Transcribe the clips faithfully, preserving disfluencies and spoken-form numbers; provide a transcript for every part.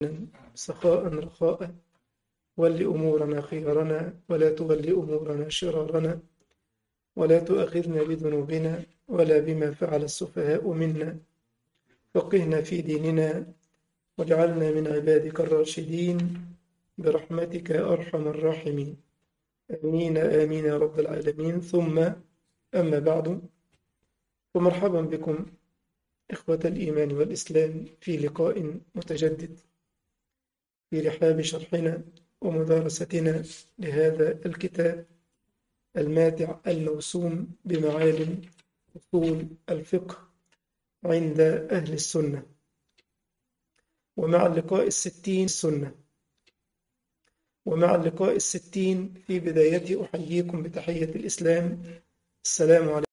سخاء رخاء. ول أمورنا خيارنا ولا تول أمورنا شرارنا، ولا تؤاخذنا بذنوبنا ولا بما فعل السفهاء منا. فقهنا في ديننا واجعلنا من عبادك الراشدين برحمتك يا أرحم الراحمين. آمين آمين يا رب العالمين. ثم أما بعد، فمرحبا بكم إخوة الإيمان والإسلام في لقاء متجدد في رحاب شرحنا ومدارستنا لهذا الكتاب الماتع الموسوم بمعالم أصول الفقه عند أهل السنة. ومع اللقاء الستين السنة ومع اللقاء الستين في بداية أحييكم بتحية الإسلام. السلام عليكم.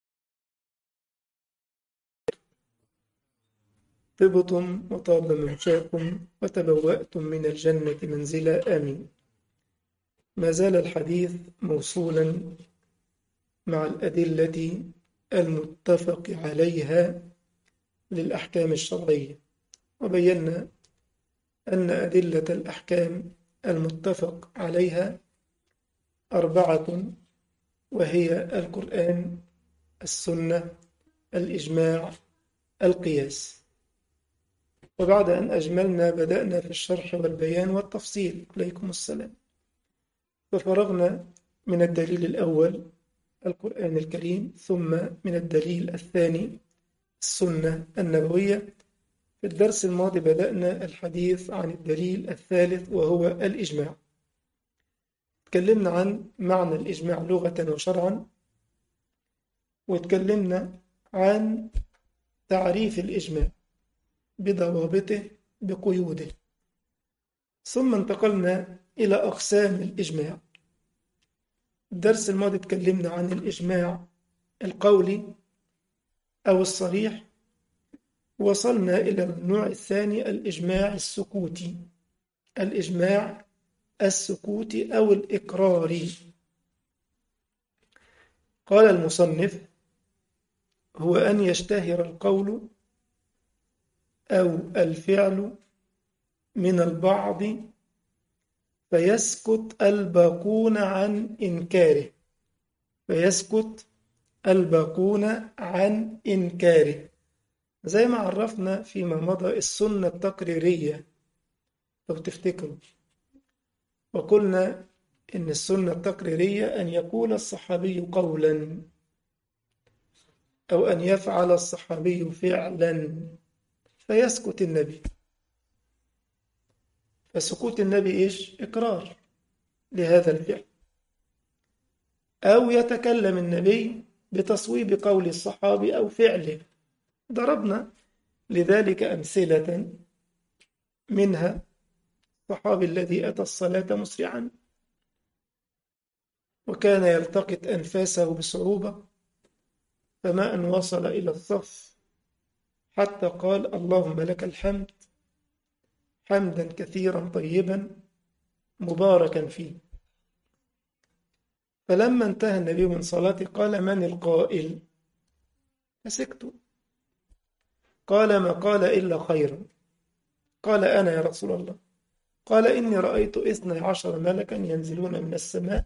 طبتم وطاب ممشاكم وتبوأتم من الجنة منزلا، آمين. ما زال الحديث موصولا مع الأدلة المتفق عليها للأحكام الشرعية، وبينا أن أدلة الأحكام المتفق عليها أربعة، وهي القرآن، السنة، الإجماع، القياس. وبعد أن أجملنا بدأنا في الشرح والبيان والتفصيل، عليكم السلام. ففرغنا من الدليل الأول القرآن الكريم، ثم من الدليل الثاني السنة النبوية. في الدرس الماضي بدأنا الحديث عن الدليل الثالث وهو الإجماع. تكلمنا عن معنى الإجماع لغة وشرعا، وتكلمنا عن تعريف الإجماع بضوابطه بقيوده، ثم انتقلنا إلى أقسام الإجماع. الدرس الماضي تكلمنا عن الإجماع القولي أو الصريح، وصلنا إلى النوع الثاني الإجماع السكوتي. الإجماع السكوتي أو الإقراري. قال المصنف: هو أن يشتهر القول أو الفعل من البعض فيسكت الباقون عن إنكاره فيسكت الباقون عن إنكاره زي ما عرفنا فيما مضى السنة التقريرية لو تفتكروا، وقلنا إن السنة التقريرية أن يقول الصحابي قولا أو أن يفعل الصحابي فعلا فيسكت النبي. فسكوت النبي إيش؟ إقرار لهذا الفعل. أو يتكلم النبي بتصويب قول الصحابي أو فعله. ضربنا لذلك أمثلة، منها الصحابي الذي أتى الصلاة مسرعا وكان يلتقط أنفاسه بصعوبة، فما أن وصل إلى الصف حتى قال: اللهم لك الحمد حمدا كثيرا طيبا مباركا فيه. فلما انتهى النبي من صلاته قال: من القائل؟ فسكتوا. قال: ما قال إلا خيرا. قال: أنا يا رسول الله. قال: إني رأيت اثني عشر ملكا ينزلون من السماء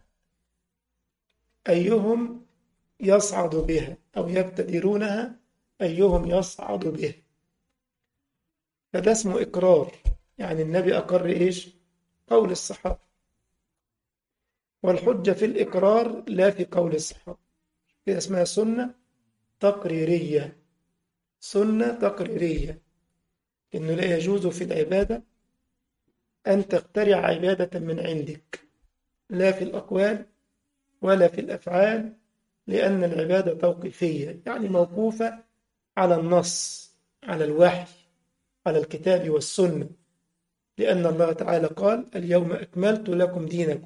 أيهم يصعد بها أو يبتدرونها أيهم يصعد به. فده اسمه إقرار، يعني النبي أقر إيش؟ قول الصحابة. والحجة في الإقرار لا في قول الصحابة. كده اسمها سنة تقريرية. سنة تقريرية، إنه لا يجوز في العبادة أن تخترع عبادة من عندك، لا في الأقوال ولا في الأفعال، لأن العبادة توقيفية، يعني موقوفة على النص، على الوحي، على الكتاب والسنة. لأن الله تعالى قال: اليوم أكملت لكم دينكم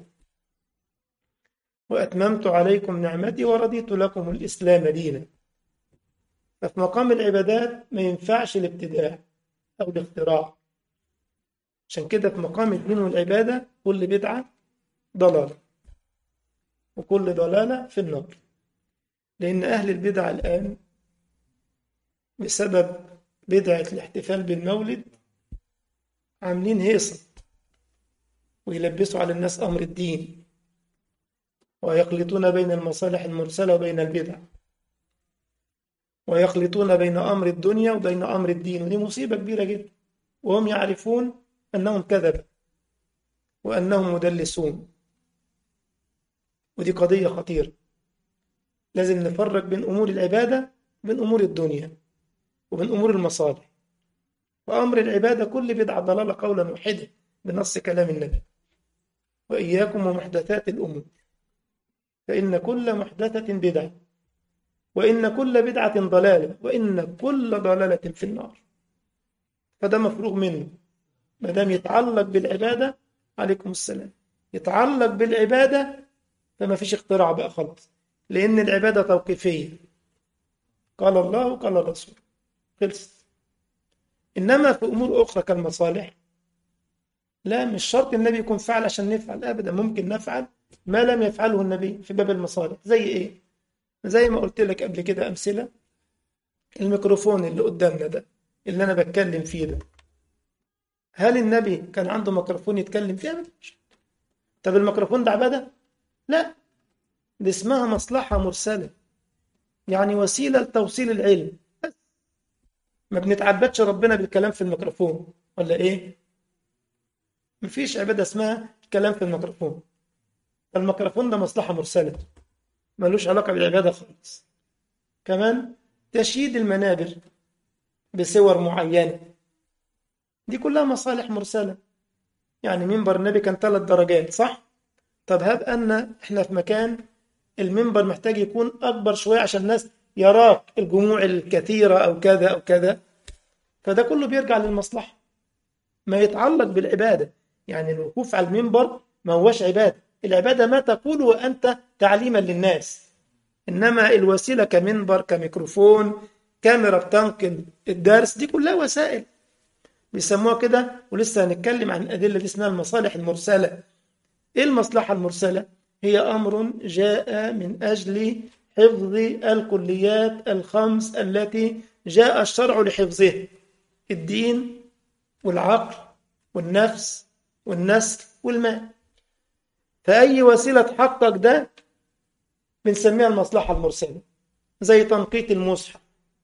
وأتممت عليكم نعمتي ورضيت لكم الإسلام دينا. ففي مقام العبادات ما ينفعش الابتداع أو الاختراع. عشان كده في مقام الدين والعبادة كل بدعة ضلالة وكل ضلالة في النار. لأن أهل البدع الآن بسبب بدعة الاحتفال بالمولد عاملين هيصة ويلبسوا على الناس أمر الدين، ويخلطون بين المصالح المرسلة وبين البدع، ويخلطون بين أمر الدنيا وبين أمر الدين، ودي مصيبة كبيرة جدا، وهم يعرفون أنهم كذبة وأنهم مدلسون. ودي قضية خطيرة، لازم نفرق بين أمور العبادة وبين أمور الدنيا وبين أمور المصالح. وأمر العبادة كل بدعة ضلالة قولا واحدا بنص كلام النبي: وإياكم ومحدثات الأمور فإن كل محدثة بدعة وإن كل بدعة ضلالة وإن كل ضلالة في النار. فده مفروغ منه ما دام يتعلق بالعبادة. عليكم السلام. يتعلق بالعبادة فما فيش اختراع بقى خلاص، لأن العبادة توقيفية، قال الله وقال الرسول، خلص. إنما في أمور أخرى كالمصالح لا، مش شرط النبي يكون فعل عشان نفعل أبدا، ممكن نفعل ما لم يفعله النبي في باب المصالح. زي إيه؟ زي ما قلت لك قبل كده أمثلة. الميكروفون اللي قدامنا ده اللي أنا بتكلم فيه ده، هل النبي كان عنده ميكروفون يتكلم فيه أبدا؟ طب الميكروفون ده عبادة؟ لا، دي اسمها مصلحة مرسلة، يعني وسيلة لتوصيل العلم بس. ما بنتعبدش ربنا بالكلام في الميكروفون ولا إيه؟ مفيش عبادة اسمها الكلام في الميكروفون. الميكروفون ده مصلحة مرسلة، ملوش علاقة بالعبادة خالص. كمان تشييد المنابر بصور معينة، دي كلها مصالح مرسلة. يعني منبر النبي كان ثلاث درجات صح؟ طب هب أن احنا في مكان المنبر محتاج يكون أكبر شوية عشان الناس يراك الجموع الكثيرة أو كذا أو كذا، فده كله بيرجع للمصلحة، ما يتعلق بالعبادة. يعني الوقوف على المنبر ما هوش عبادة، العبادة ما تقوله وأنت تعليما للناس، إنما الوسيلة كمنبر كميكروفون كاميرا بتنقل الدرس، دي كلها وسائل بيسموها كده. ولسه هنتكلم عن الأدلة دي، اسمها المصالح المرسلة. إيه المصلحة المرسلة؟ هي أمر جاء من أجل حفظ الكليات الخمس التي جاء الشرع لحفظها: الدين والعقل والنفس والنسل والمال. فأي وسيلة تحقق ده بنسميها المصلحة المرسلة، زي تنقيط المصحف،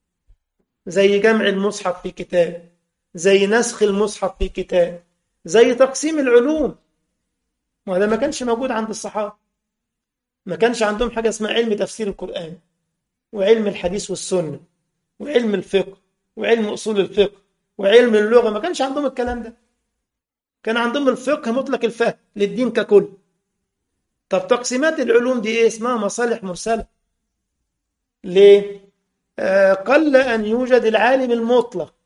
زي جمع المصحف في كتاب، زي نسخ المصحف في كتاب، زي تقسيم العلوم. وهذا ما كانش موجود عند الصحابة، ما كانش عندهم حاجة اسمها علم تفسير القرآن وعلم الحديث والسنة وعلم الفقه وعلم أصول الفقه وعلم اللغة، ما كانش عندهم الكلام ده. كان عندهم الفقه مطلق الفهم للدين ككل. طب تقسيمات العلوم دي ايه؟ اسمها مصالح مرسلة. ليه؟ آه قل أن يوجد العالم المطلق،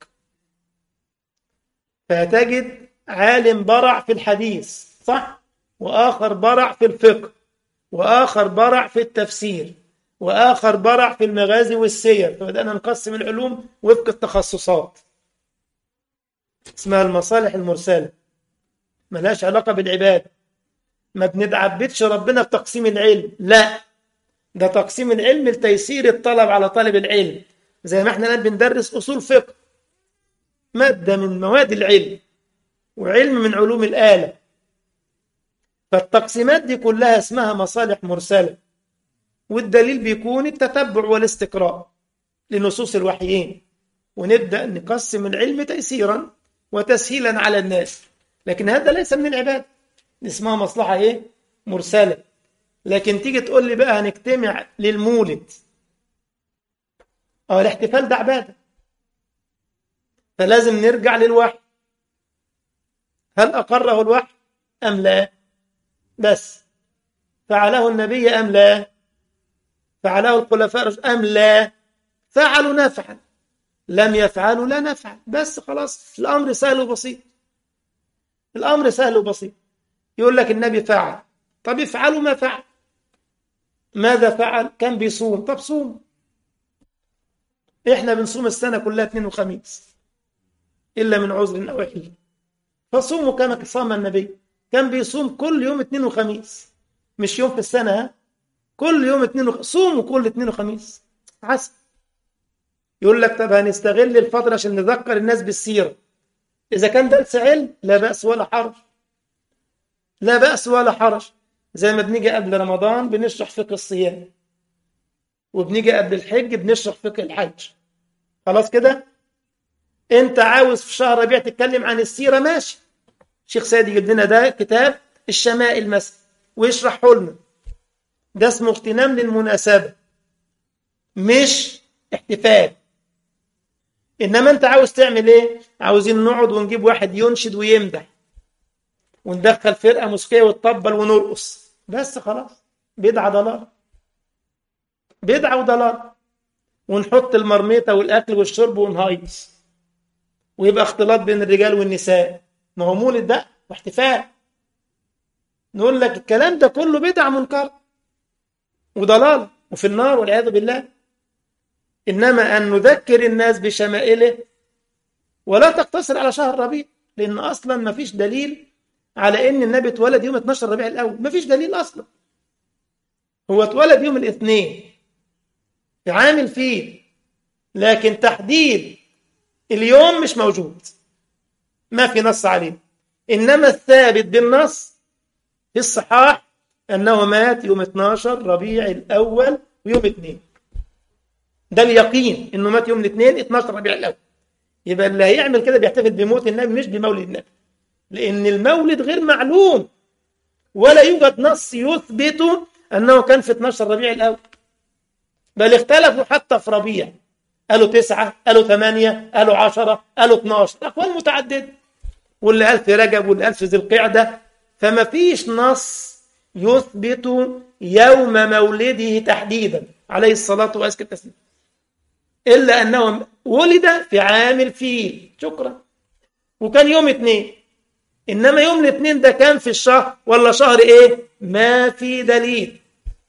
فتجد عالم برع في الحديث صح، وآخر برع في الفقه، وآخر برع في التفسير، وآخر برع في المغازي والسير. فبدأنا نقسم العلوم وفق التخصصات، اسمها المصالح المرسلة، ملهاش علاقة بالعبادة. ما بندعبدش ربنا في تقسيم العلم، لا، ده تقسيم العلم لتيسير الطلب على طالب العلم. زي ما احنا الآن بندرس أصول فقه، مادة من مواد العلم وعلم من علوم الآلة. فالتقسيمات دي كلها اسمها مصالح مرسلة، والدليل بيكون التتبع والاستقراء لنصوص الوحيين، ونبدأ نقسم العلم تيسيرا وتسهيلا على الناس. لكن هذا ليس من العبادة، اسمها مصلحة ايه؟ مرسلة. لكن تيجي تقول لي بقى هنجتمع للمولد، اه الاحتفال ده عبادة، فلازم نرجع للوحي. هل أقره الوحي أم لا؟ بس فعله النبي أم لا؟ فعله الخلفاء أم لا؟ فعلوا نفعل، لم يفعلوا لا نفعل، بس خلاص. الأمر سهل وبسيط، الأمر سهل وبسيط. يقول لك النبي فعل، طب افعلوا ما فعل. ماذا فعل؟ كان بيصوم، طب صوم. احنا بنصوم السنة كلها اثنين وخميس إلا من عذر أو حل، فصوموا كما صام النبي، كان بيصوم كل يوم اثنين وخميس، مش يوم في السنة، ها؟ كل يوم اثنين وخميس، صوموا كل اثنين وخميس عسل. يقول لك طب هنستغل الفترة عشان نذكر الناس بالسيرة، إذا كان درس علم لا بأس ولا حرج، لا بأس ولا حرج. زي ما بنيجي قبل رمضان بنشرح فقه الصيام، وبنيجي قبل الحج بنشرح فقه الحج. خلاص كده. انت عاوز في شهر ربيع تتكلم عن السيرة، ماشي، شيخ سيد يجيب لنا ده كتاب الشمائل مثلا ويشرحه لنا، ده اسمه اغتنام للمناسبة مش احتفال. انما انت عاوز تعمل ايه؟ عاوزين نقعد ونجيب واحد ينشد ويمدح وندخل فرقة موسيقية وتطبل ونرقص بس، خلاص، بدعة ضلال، بدعة وضلال. ونحط المرميطة والأكل والشرب ونهيص ويبقى اختلاط بين الرجال والنساء، ما هو مولد ده واحتفال. نقول لك الكلام ده كله بدعة منكر وضلال وفي النار والعياذ بالله. إنما أن نذكر الناس بشمائله، ولا تقتصر على شهر ربيع، لأن أصلا ما فيش دليل على أن النبي اتولد يوم اثني عشر ربيع الأول، ما فيش دليل أصلا. هو اتولد يوم الاثنين في عام الفيل، لكن تحديد اليوم مش موجود، ما في نص عليه. إنما الثابت بالنص في الصحاح أنه مات يوم اثني عشر ربيع الأول ويوم اثنين، ده اليقين أنه مات يوم الاثنين اثني عشر ربيع الأول. يبقى اللي هيعمل كده بيحتفل بموت النبي مش بمولد النبي، لأن المولد غير معلوم ولا يوجد نص يثبت أنه كان في اثني عشر ربيع الأول، بل اختلفوا حتى في ربيع، قالوا تسعة، قالوا ثمانية، قالوا عشرة، قالوا اثني عشر، أقوال متعددة، واللي قال في رجب واللي قال في ذي القعدة. فما فيش نص يثبت يوم مولده تحديدا عليه الصلاة وأزكى التسليم، إلا أنه ولد في عام الفيل، شكرا، وكان يوم اثنين. إنما يوم الاثنين ده كان في الشهر ولا شهر إيه؟ ما في دليل.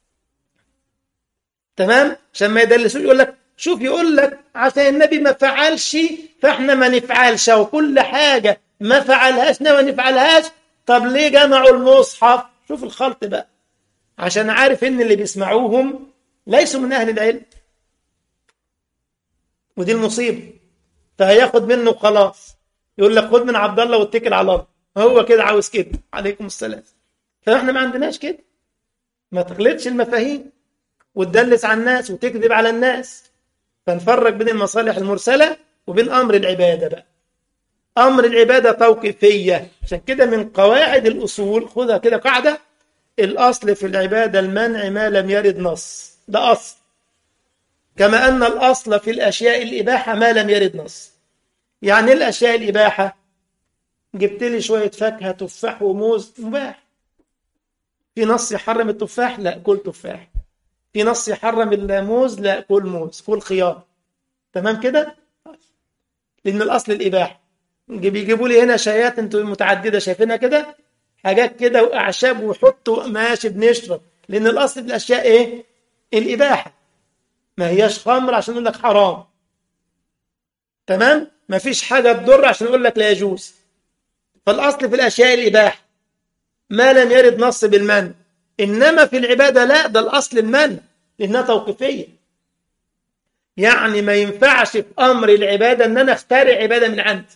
تمام؟ عشان ما يدلسوش يقول لك شوف، يقول لك عشان النبي ما فعلش فاحنا ما نفعلش، وكل حاجة ما فعلهاش ما نفعلهاش. طب ليه جمعوا المصحف؟ شوف الخلط بقى، عشان عارف ان اللي بيسمعوهم ليسوا من اهل العلم، ودي المصيبة. فهياخد منه خلاص، يقول لك خد من عبد الله واتكل على الله، هو كده عاوز كده، عليكم السلام. فاحنا ما عندناش كده، ما تخلطش المفاهيم وتدلس على الناس وتكذب على الناس. فنفرق بين المصالح المرسلة وبين أمر العبادة بقى. أمر العبادة توقيفية، عشان كده من قواعد الأصول خذها كده قاعدة: الأصل في العبادة المنع ما لم يرد نص، ده أصل. كما أن الأصل في الأشياء الإباحة ما لم يرد نص. يعني الأشياء الإباحة، جبت لي شوية فاكهة تفاح وموز مباح، في نص يحرم التفاح؟ لا كل تفاح. في نص يحرم الموز؟ لا كل موز، كل خيار. تمام كده؟ لأن الأصل الإباحة. بيجيبوا لي هنا شايات انتوا متعددة شايفينها كده، حاجات كده وأعشاب وحطوا، ماشي بنشرب، لأن الأصل في الأشياء إيه؟ الإباحة، ما هياش خمر عشان يقول لك حرام. تمام؟ ما فيش حاجة تضر عشان يقول لك لا يجوز. فالأصل في الأشياء الإباحة ما لم يرد نص بالمنع. إنما في العبادة لا، ده الأصل المنع لأنها توقيفية. يعني ما ينفعش في أمر العبادة أن أنا أخترع عبادة من عندي،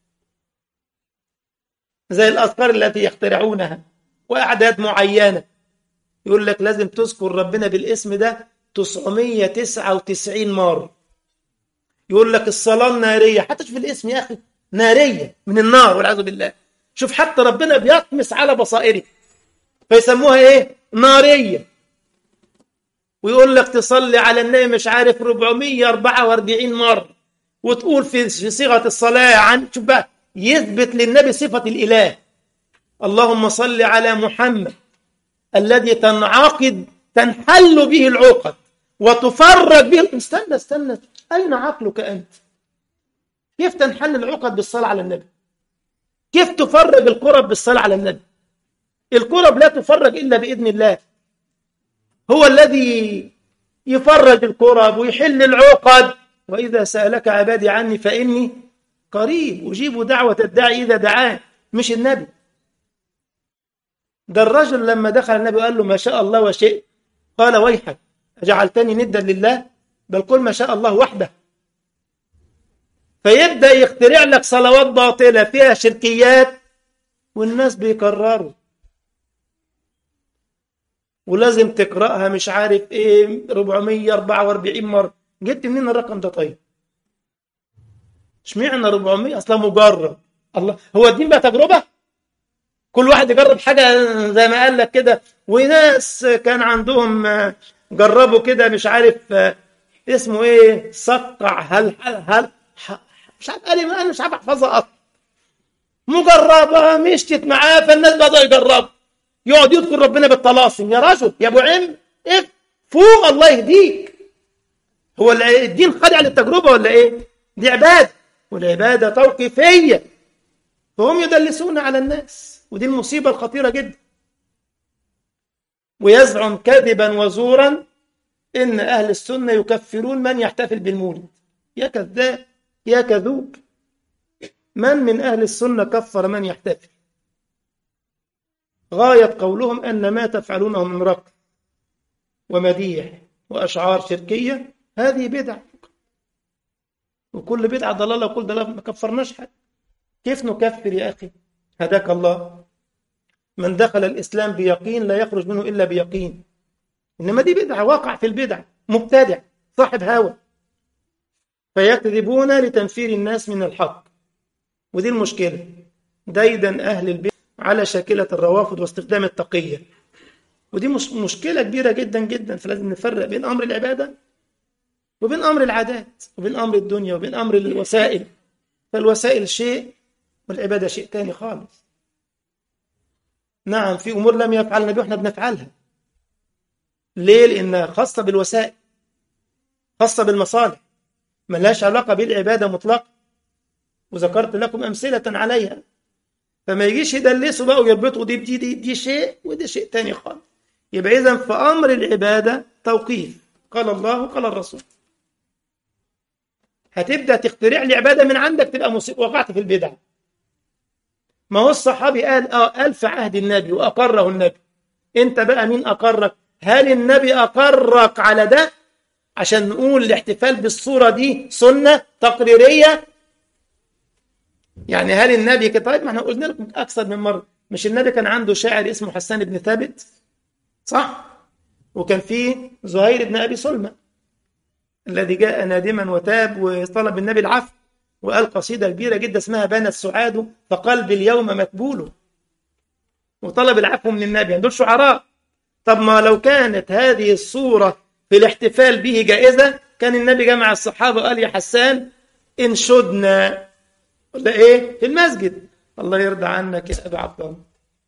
زي الأذكار التي يخترعونها وأعداد معينة، يقول لك لازم تذكر ربنا بالاسم ده تسعمية وتسعة وتسعين مرة. يقول لك الصلاة النارية، حتى شوف الاسم يا أخي، نارية من النار والعياذ بالله. شوف حتى ربنا بيطمس على بصائره فيسموها إيه؟ نارية. ويقول لك تصلي على النبي مش عارف أربعمية وأربعة وأربعين مرة، وتقول في صيغة الصلاة عن، شوف بقى، يثبت للنبي صفة الإله: اللهم صل على محمد الذي تنعقد تنحل به العقد وتفرج به. استنى استنى، أين عقلك أنت؟ كيف تنحل العقد بالصلاة على النبي؟ كيف تفرج الكرب بالصلاة على النبي؟ الكرب لا تفرج إلا بإذن الله، هو الذي يفرج الكرب ويحل العقد. وإذا سألك عبادي عني فإني قريب أجيب دعوة الداعي إذا دعان، مش النبي. ده الرجل لما دخل النبي قال له ما شاء الله وشئت، قال ويحك أجعلتني ندا لله، بل قل ما شاء الله وحده. فيبدأ يخترع لك صلوات باطلة فيها شركيات والناس بيكرروا، ولازم تقرأها مش عارف ايه أربعمية وأربعة وأربعين مرة. جبت منين الرقم ده طيب؟ اشمعنى أربعمية؟ اصلا مجرب. الله، هو الدين بقى تجربة؟ كل واحد يجرب حاجة زي ما قال لك كده. وناس كان عندهم جربوا كده مش عارف اسمه ايه، صقع هل هل, هل مش عارف، قال انا مش عارف احفظها اصلا. مجربة مشيت معاه، فالناس بدأوا يجربوا، يقعد يذكر ربنا بالطلاسم. يا رجل يا ابو عم ايه فوق، الله يهديك. هو الدين خاضع للتجربة ولا ايه؟ دي عبادة، والعبادة توقيفية، فهم يدلسون على الناس، ودي المصيبة الخطيرة جدا. ويزعم كذبا وزورا إن أهل السنة يكفرون من يحتفل بالمولد. يا كذاب يا كذوب، من من أهل السنة كفر من يحتفل؟ غاية قولهم أن ما تفعلونه من رقص ومديح وأشعار شركية هذه بدعة، وكل بدعة ضلالة وكل ضلالة. ما كفرناش حد. كيف نكفر يا أخي؟ هداك الله. من دخل الإسلام بيقين لا يخرج منه إلا بيقين. إنما دي بدعة، واقع في البدع، مبتدع صاحب هوى، فيكذبون لتنفير الناس من الحق. ودي المشكلة، ديدا أهل البدع على شاكلة الروافض واستخدام التقية. ودي مش مشكلة كبيرة جدا جدا. فلازم نفرق بين أمر العبادة وبين أمر العادات وبين أمر الدنيا وبين أمر الوسائل. فالوسائل شيء والعبادة شيء تاني خالص. نعم، في أمور لم يفعل النبي وإحنا بنفعلها. ليه؟ لأنها خاصة بالوسائل، خاصة بالمصالح، ملهاش علاقة بالعبادة مطلقا، وذكرت لكم أمثلة عليها. فما يجيش يدلسوا بقى ويربطوا دي دي دي, دي شيء ودي شيء تاني خالص. يبقى إذن في أمر العبادة توقيف، قال الله وقال الرسول. هتبدأ تخترع لي عبادة من عندك تبقى مصيب، وقعت في البدع. ما هو الصحابي قال آه قال في عهد النبي وأقره النبي. أنت بقى مين أقرك؟ هل النبي أقرك على ده عشان نقول الاحتفال بالصورة دي سنة تقريرية؟ يعني هل النبي كده؟ طيب ما احنا قلنا لكم أكثر من مرة، مش النبي كان عنده شاعر اسمه حسان بن ثابت، صح؟ وكان فيه زهير بن أبي سلمى الذي جاء نادما وتاب وطلب النبي العفو، وقال قصيدة كبيرة جدا اسمها بان السعاد فقلبي اليوم مكبول، وطلب العفو من النبي. دول شعراء. طب ما لو كانت هذه الصورة في الاحتفال به جائزة كان النبي جمع الصحابة وقال يا حسان انشدنا ولا ايه في المسجد. الله يرضى عنك يا أبا عبد الله.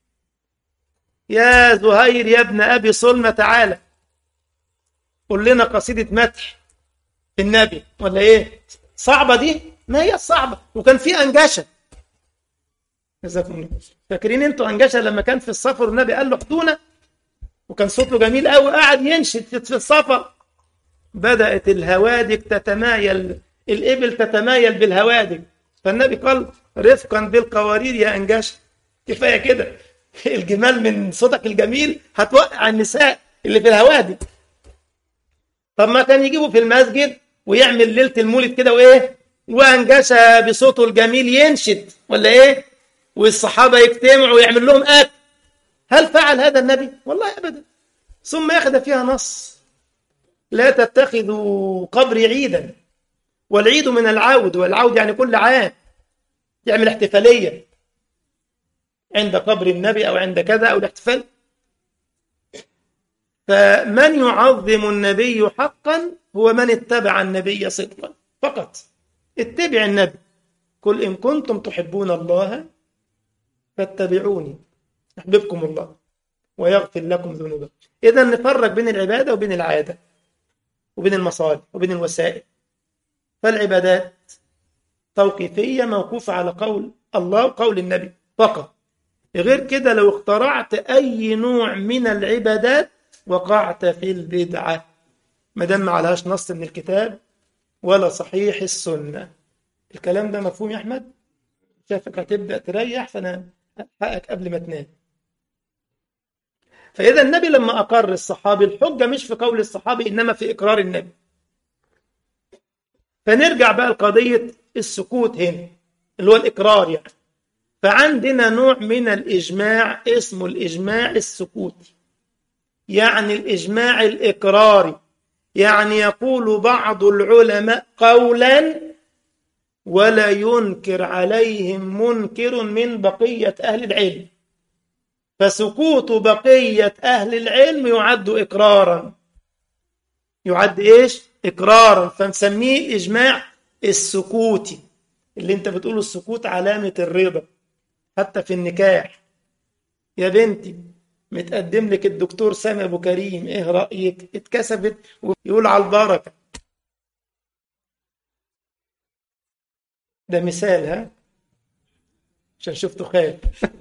يا زهير يا ابن أبي سلمى تعالى قل لنا قصيدة مدح النبي ولا ايه؟ صعبة دي؟ ما هي صعبة. وكان في أنجشة. جزاكم الله. فاكرين انتوا أنجشة لما كان في السفر النبي قال له احدونا، وكان صوته جميل قوي قاعد ينشد في السفر. بدأت الهوادك تتمايل، الإبل تتمايل بالهوادك، فالنبي قال رفقا بالقوارير يا أنجشة. كفاية كده، الجمال من صوتك الجميل هتوقع النساء اللي في الهوادك. طب ما كان يجيبه في المسجد ويعمل ليلة المولد كده وإيه، وأنجشة بصوته الجميل ينشد ولا إيه، والصحابة يجتمعوا ويعمل لهم أكل. هل فعل هذا النبي؟ والله أبدا. ثم يأخذ فيها نص لا تتخذوا قبري عيدا، والعيد من العود، والعود يعني كل عام يعمل احتفالية عند قبر النبي أو عند كذا أو الاحتفال. فمن يعظم النبي حقا هو من اتبع النبي صدقا فقط. اتبع النبي. قل إن كنتم تحبون الله فاتبعوني يحببكم الله ويغفر لكم ذنوبكم. إذا نفرق بين العبادة وبين العادة وبين المصالح وبين الوسائل. فالعبادات توقيفية موقوفة على قول الله وقول النبي فقط. غير كده لو اخترعت أي نوع من العبادات وقعت في البدعة، ما دام ما عليهاش نص من الكتاب ولا صحيح السنة. الكلام ده مفهوم يا أحمد؟ شافك هتبدأ تريح فأنا ألحقك قبل ما تنام. فإذا النبي لما أقر الصحابي، الحجة مش في قول الصحابي إنما في إقرار النبي. فنرجع بقى لقضية السكوت هنا اللي هو الإقرار يعني. فعندنا نوع من الإجماع اسمه الإجماع السكوتي، يعني الإجماع الإقراري، يعني يقول بعض العلماء قولا ولا ينكر عليهم منكر من بقية أهل العلم، فسكوت بقية أهل العلم يعد إقرارا، يعد إيش؟ إقرارا، فنسميه الإجماع السكوتي. اللي انت بتقوله السكوت علامة الرضا، حتى في النكاح. يا بنتي متقدم لك الدكتور سامي أبو كريم، إيه رأيك؟ اتكسفت ويقول على البركة. ده مثال ها، عشان شفته خير.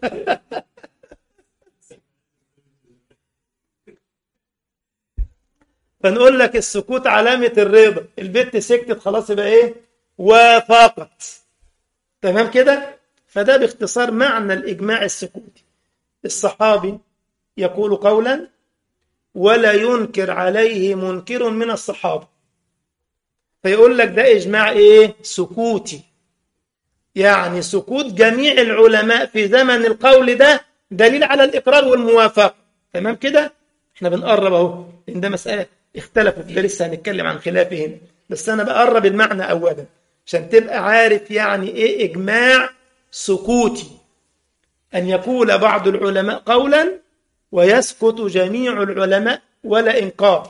فنقول لك السكوت علامة الرضا، البت سكتت خلاص يبقى ايه؟ وافقت. تمام كده؟ فده باختصار معنى الإجماع السكوتي. الصحابي يقول قولا ولا ينكر عليه منكر من الصحابة، فيقول لك ده إجماع ايه؟ سكوتي، يعني سكوت جميع العلماء في زمن القول ده دليل على الإقرار والموافقة. تمام كده؟ احنا بنقرب اهو، لأن ده مسألة اختلفوا في ده، لسه هنتكلم عن خلافهم، بس أنا بقرب المعنى أولا عشان تبقى عارف يعني إيه إجماع سكوتي. أن يقول بعض العلماء قولا ويسكت جميع العلماء ولا إنكار،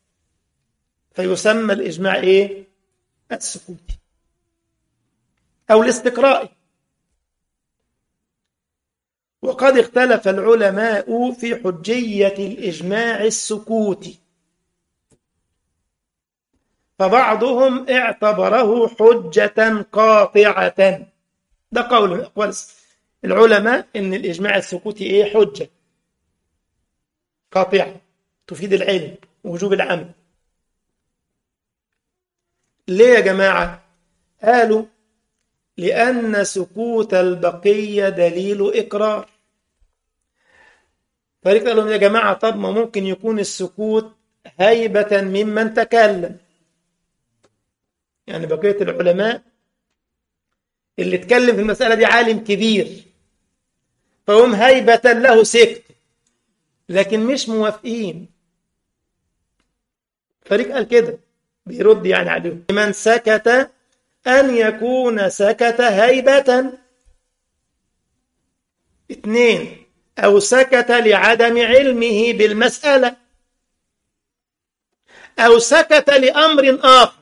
فيسمى الإجماع إيه؟ السكوتي أو الاستقرائي. وقد اختلف العلماء في حجية الإجماع السكوتي، فبعضهم اعتبره حجة قاطعة. ده قول من أقوال العلماء إن الإجماع السكوتي إيه؟ حجة قاطعة تفيد العلم ووجوب العمل. ليه يا جماعة؟ قالوا لأن سكوت البقية دليل إقرار. فريق قال لهم يا جماعة طب ما ممكن يكون السكوت هيبة ممن تكلم، يعني بقية العلماء اللي اتكلم في المسألة دي عالم كبير، فهم هيبة له سكت، لكن مش موافقين. فريق قال كده بيرد يعني عليهم، من سكت أن يكون سكت هيبة. اثنين، أو سكت لعدم علمه بالمسألة، أو سكت لأمر آخر.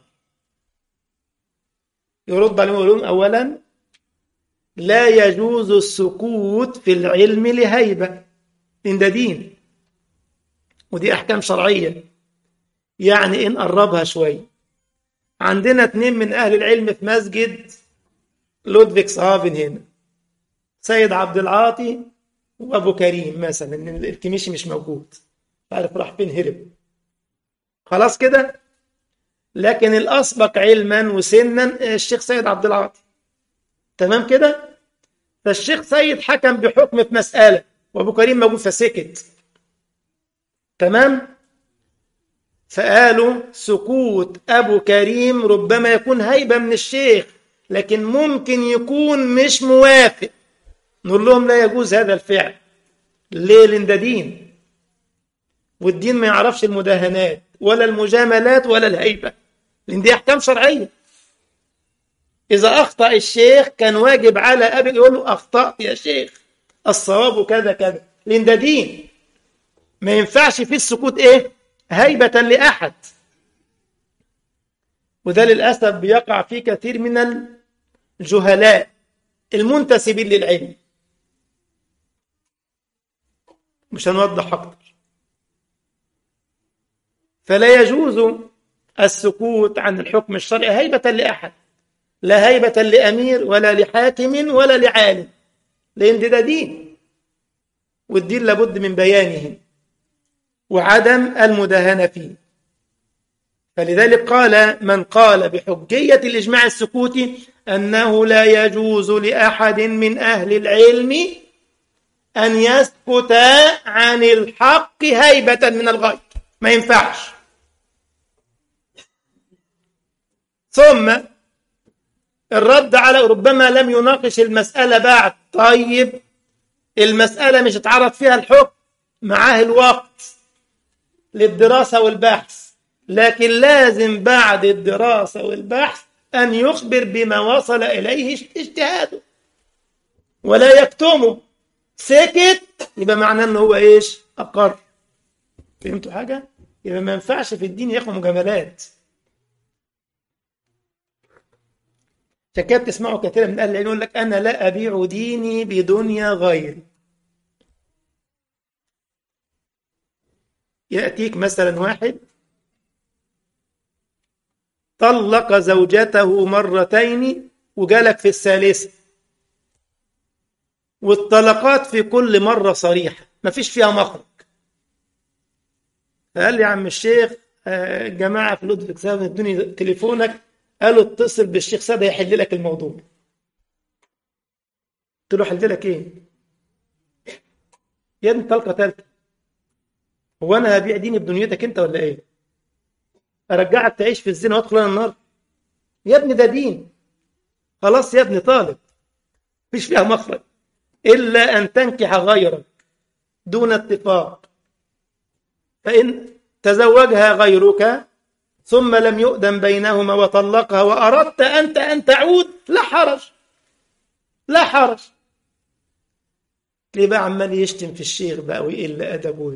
يرد عليهم ويقولون أولا لا يجوز السكوت في العلم لهيبة، إن ده دين ودي أحكام شرعية. يعني إن قربها شوي، عندنا اثنين من أهل العلم في مسجد لودفيكس هافن هنا، سيد عبد العاطي وأبو كريم مثلا، إن الكميشي مش موجود، عارف راح فين، هرب خلاص كده. لكن الأسبق علما وسنا الشيخ سيد عبد العاطي. تمام كده؟ فالشيخ سيد حكم بحكم في مسألة وأبو كريم موجود فسكت. تمام؟ فقالوا سكوت أبو كريم ربما يكون هيبة من الشيخ، لكن ممكن يكون مش موافق. نقول لهم لا يجوز هذا الفعل. ليه؟ لأن ده دين، والدين ما يعرفش المداهنات ولا المجاملات ولا الهيبة، لأن دي أحكام شرعية. إذا أخطأ الشيخ كان واجب على أبي يقول له أخطأت يا شيخ، الصواب كذا كذا، لأن ده دين ما ينفعش فيه السكوت إيه؟ هيبة لأحد. وده للأسف بيقع فيه كثير من الجهلاء المنتسبين للعلم. مش هنوضح أكتر. فلا يجوز السكوت عن الحكم الشرعي هيبة لأحد، لا هيبة لأمير ولا لحاكم ولا لعالم، لأن ده دين، والدين لابد من بيانه وعدم المداهنة فيه. فلذلك قال من قال بحجية الإجماع السكوتي أنه لا يجوز لأحد من أهل العلم أن يسكت عن الحق هيبة من الغير، ما ينفعش. الرد على ربما لم يناقش المسألة بعد. طيب المسألة مش اتعرض فيها الحكم، معاه الوقت للدراسة والبحث، لكن لازم بعد الدراسة والبحث أن يخبر بما وصل إليه اجتهاده ولا يكتمه. سكت يبقى معناه أنه هو إيش؟ أقر. فهمتوا حاجة؟ يبقى ما ينفعش في الدين ياخد مجاملات. فكيف تسمعوا كثيرا من أهل العلم يقول لك أنا لا أبيع ديني بدنيا غيري. يأتيك مثلا واحد طلق زوجته مرتين وجالك في الثالثة، والطلقات في كل مرة صريحة ما فيش فيها مخرج. فقال لي يا عم الشيخ الجماعة في لطف الكتاب ادوني تليفونك، قالوا اتصل بالشيخ سادة يحل لك الموضوع. قلت له حل لك ايه يا ابني؟ طلقة ثالثة، هو انا هبيع ديني بدنيتك انت ولا ايه؟ ارجعك تعيش في الزنا وادخل انا النار؟ يا ابني ده دين. خلاص يا ابني طالب مفيش فيها مخرج الا ان تنكح غيرك دون اتفاق، فان تزوجها غيرك ثم لم يؤذن بينهما وطلقها واردت انت ان تعود لا حرج، لا حرج. ليه بقى عمال يشتم في الشيخ بقى ويقل ادبه؟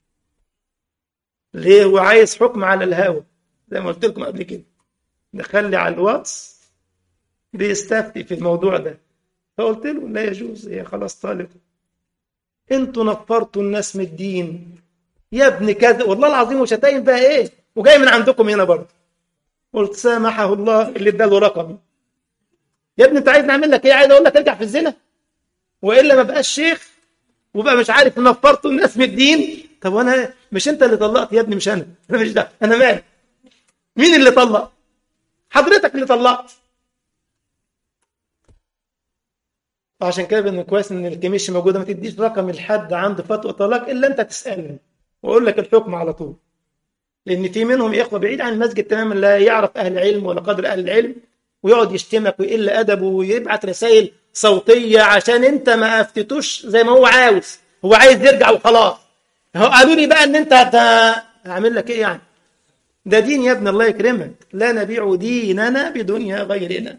ليه؟ هو عايز حكم على الهوى زي ما قلت لكم قبل كده. نخلي على الواتس بيستفتي في الموضوع ده، فقلت له لا يجوز، هي خلاص طالب. انتوا نفرتوا الناس من الدين يا ابن كذا، والله العظيم. وشتايم بقى ايه؟ وجاي من عندكم هنا برضه. قلت سامحه الله اللي اداله رقمي. يا ابني انت عايز نعمل لك ايه؟ عايز اقول لك ارجع في الزنا والا ما بقاش شيخ وبقى مش عارف نفرتوا الناس من الدين. طب وانا مش انت اللي طلقت يا ابني؟ مش انا، انا مش ده، انا مالي؟ مين اللي طلق؟ حضرتك اللي طلقت. وعشان كده من كويس ان الكميش موجوده، ما تديش رقم لحد عنده فتوى طلاق الا انت تسالني واقول لك الحكم على طول. لان في منهم اخوه بعيد عن المسجد تماما، لا يعرف اهل العلم ولا قدر اهل العلم، ويقعد يشتمك ويقل ادبه ويبعت رسائل صوتيه عشان انت ما افتتوش زي ما هو عاوز. هو عايز يرجع وخلاص. هو قالوا لي بقى ان انت هعمل لك ايه يعني؟ ده دين يا ابن الله يكرمك. لا نبيع ديننا بدنيا غيرنا.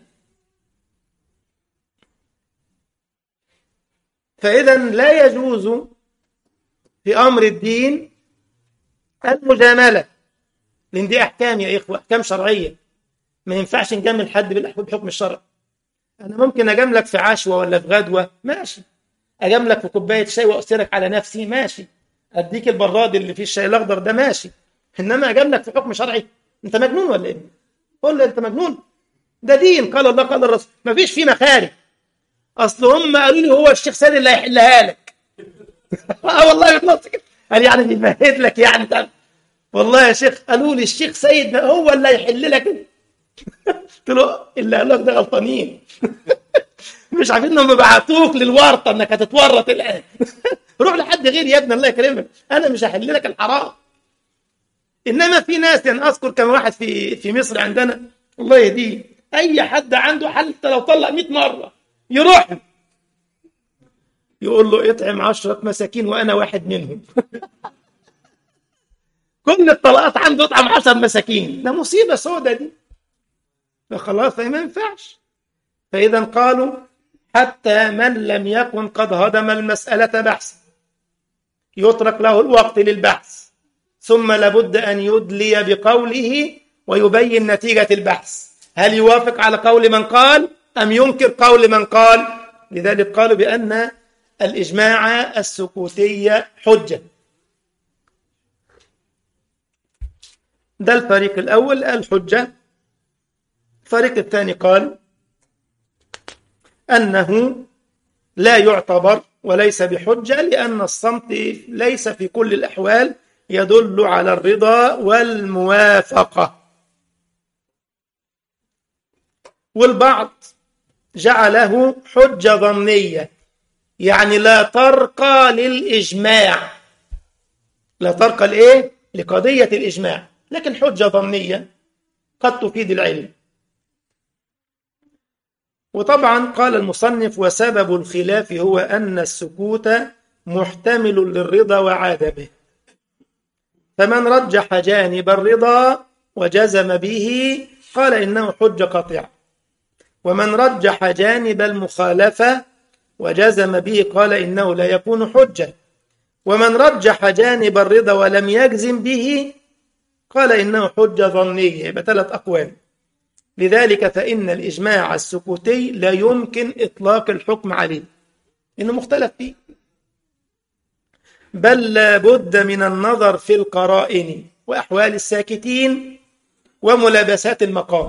فإذا لا يجوز في أمر الدين المجاملة، لأن دي أحكام يا إخوة، أحكام شرعية. ما ينفعش نجامل حد بالحكم الشرعي. أنا ممكن أجاملك في عشوة ولا في غدوة، ماشي. أجاملك في كوباية شاي وأؤثرك على نفسي، ماشي. أديك البراد اللي فيه الشاي الأخضر ده، ماشي. إنما أجاملك في حكم شرعي، أنت مجنون ولا إيه؟ قول لي أنت مجنون. ده دين، قال الله قال الرسول، ما فيش فيه مخارج. أصل هم قالوا لي هو الشيخ سيد اللي هيحلها لك. اه والله بتنص كده، قال يعني بيمهد لك يعني ده. والله يا شيخ قالوا لي الشيخ سيد هو اللي هيحل لك. قلت له اللي قال لك ده غلطانين. مش عارفين انهم بيبعتوك للورطه انك هتتورط الان. روح لحد غيري يا ابن الله يكرمك، انا مش هحل لك الحرام. انما في ناس، يعني اذكر كم واحد في في مصر عندنا الله يهديه، اي حد عنده حل لو طلق مئة مره يروح يقول له اطعم عشرة مساكين وانا واحد منهم. كل الطلقات عنده اطعم عشر مساكين. ده مصيبه سودة دي. فخلاص ما ينفعش. فاذا قالوا حتى من لم يكن قد هضم المسألة بحثا يترك له الوقت للبحث، ثم لابد أن يدلي بقوله ويبين نتيجة البحث، هل يوافق على قول من قال أم ينكر قول من قال. لذلك قالوا بأن الإجماع السكوتية حجة. ده الفريق الأول الحجة. الفريق الثاني قال أنه لا يعتبر وليس بحجة، لأن الصمت ليس في كل الأحوال يدل على الرضا والموافقة. والبعض جعله حجة ظنية، يعني لا ترقى للإجماع، لا ترقى لإيه؟ لقضية الإجماع، لكن حجة ظنية قد تفيد العلم. وطبعا قال المصنف وسبب الخلاف هو أن السكوت محتمل للرضا وعدمه، فمن رجح جانب الرضا وجزم به قال إنه حجة قاطعة، ومن رجح جانب المخالفة وجزم به قال إنه لا يكون حجة، ومن رجح جانب الرضا ولم يجزم به قال إنه حجة ظنية. يبقى ثلاث أقوال. لذلك فإن الإجماع السكوتي لا يمكن إطلاق الحكم عليه إنه مختلف فيه، بل لا بد من النظر في القرائن وأحوال الساكتين وملابسات المقام.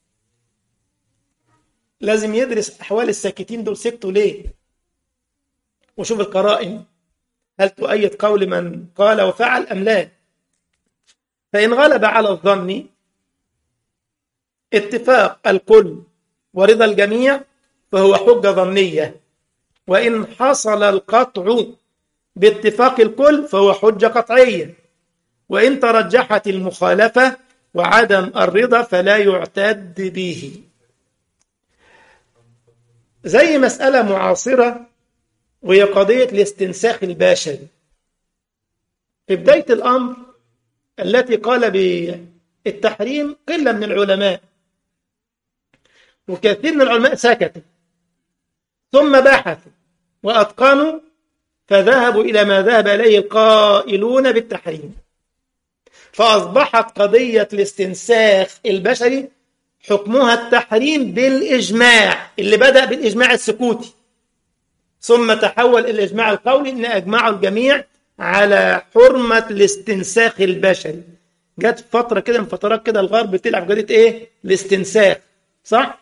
لازم يدرس أحوال الساكتين دول، سكتوا ليه، وشوف القرائن هل تؤيد قول من قال وفعل أم لا. فإن غلب على الظن اتفاق الكل ورضا الجميع فهو حجة ظنية، وإن حصل القطع باتفاق الكل فهو حجة قطعية، وإن ترجحت المخالفة وعدم الرضا فلا يعتد به. زي مسألة معاصرة وهي قضية الاستنساخ البشري. في بداية الأمر التي قال بالتحريم قلة من العلماء، وكثير من العلماء سكتوا ثم بحثوا وأتقنوا فذهبوا إلى ما ذهب إليه القائلون بالتحريم، فأصبحت قضية الاستنساخ البشري حكمها التحريم بالإجماع، اللي بدأ بالإجماع السكوتي ثم تحول إلى الإجماع القولي إن أجمعوا الجميع على حرمة الاستنساخ البشري. جت فترة كده من فترات كده الغرب بتلعب قضية إيه؟ الاستنساخ، صح؟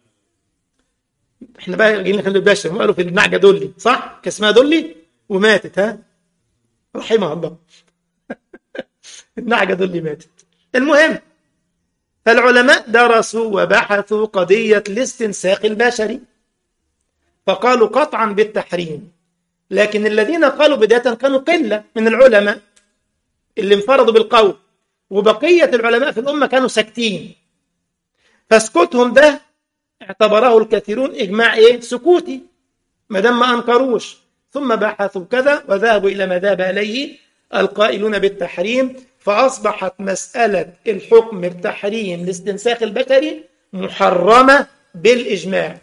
إحنا بقى جايين نخلي البشر ما قالوا في النعجة دولي، صح؟ كان اسمها دولي وماتت، ها؟ رحمها الله. النعجة دولي ماتت. المهم، فالعلماء درسوا وبحثوا قضية الاستنساخ البشري فقالوا قطعا بالتحريم، لكن الذين قالوا بداية كانوا قلة من العلماء اللي انفرضوا بالقول، وبقية العلماء في الأمة كانوا ساكتين، فسكوتهم ده اعتبره الكثيرون إجماع إيه؟ سكوتي، ما دام ما أنكروش، ثم بحثوا كذا وذهبوا إلى ما ذهب إليه القائلون بالتحريم، فأصبحت مسألة الحكم بتحريم الاستنساخ البشري محرمة بالإجماع.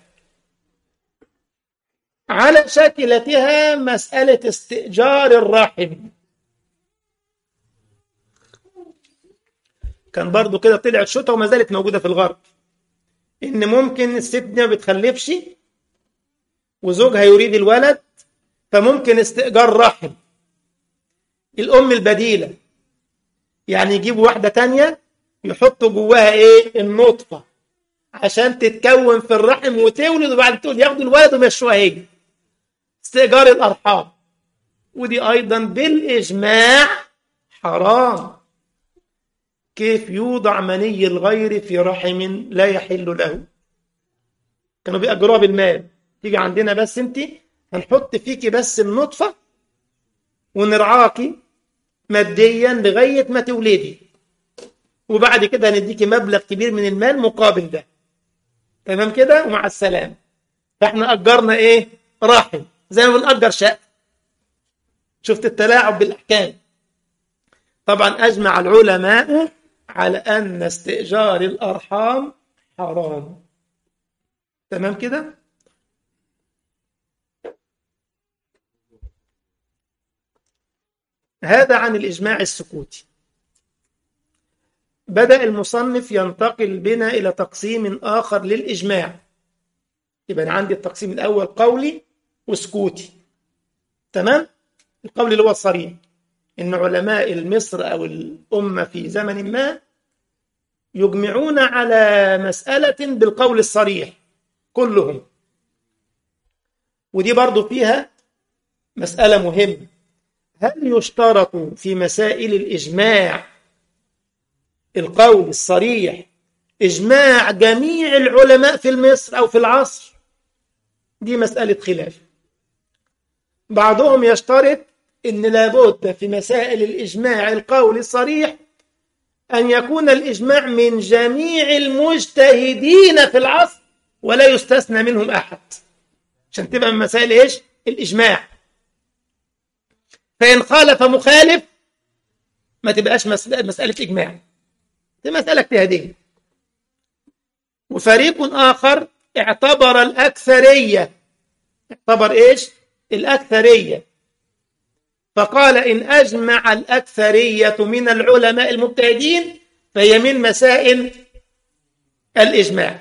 على شاكلتها مسألة استئجار الرحم، كان برضو كده طلعت شتى وما زالت موجودة في الغرب، إن ممكن الست دي ما بتخلفش وزوجها يريد الولد فممكن استئجار رحم الأم البديلة، يعني يجيبوا واحدة تانية يحطوا جواها إيه؟ النطفة عشان تتكون في الرحم وتولد، وبعد تولد ياخدوا الولد ويمشوها هي، استئجار الأرحام. ودي أيضا بالإجماع حرام. كيف يوضع مني الغير في رحم لا يحل له؟ كانوا بيأجروها بالمال، تيجي عندنا بس انت هنحط فيكي بس النطفة ونرعاكي ماديا لغاية ما تولدي، وبعد كده هنديكي مبلغ كبير من المال مقابل ده، تمام كده ومع السلام. فاحنا أجرنا ايه؟ رحم، زي ما بنأجر شقة. شفت التلاعب بالأحكام. طبعا أجمع العلماء على أن استئجار الأرحام حرام، تمام كده. هذا عن الإجماع السكوتي. بدأ المصنف ينتقل بنا إلى تقسيم آخر للإجماع. يبقى عندي التقسيم الأول قولي وسكوتي، تمام. القول اللي هو الصريح إن علماء مصر أو الأمة في زمن ما يجمعون على مسألة بالقول الصريح كلهم. ودي برضو فيها مسألة مهمة، هل يشترط في مسائل الإجماع القول الصريح إجماع جميع العلماء في مصر أو في العصر؟ دي مسألة خلاف. بعضهم يشترط إن لابد في مسائل الإجماع القول الصريح أن يكون الإجماع من جميع المجتهدين في العصر ولا يستثنى منهم أحد، عشان تبقى من مسائل إيش؟ الإجماع. فإن خالف مخالف ما تبقاش مسألة إجماع، دي مسألة اجتهادية. وفريق آخر اعتبر الأكثرية، اعتبر إيش؟ الأكثرية، فقال إن أجمع الأكثرية من العلماء المجتهدين فهي من مسائل الإجماع،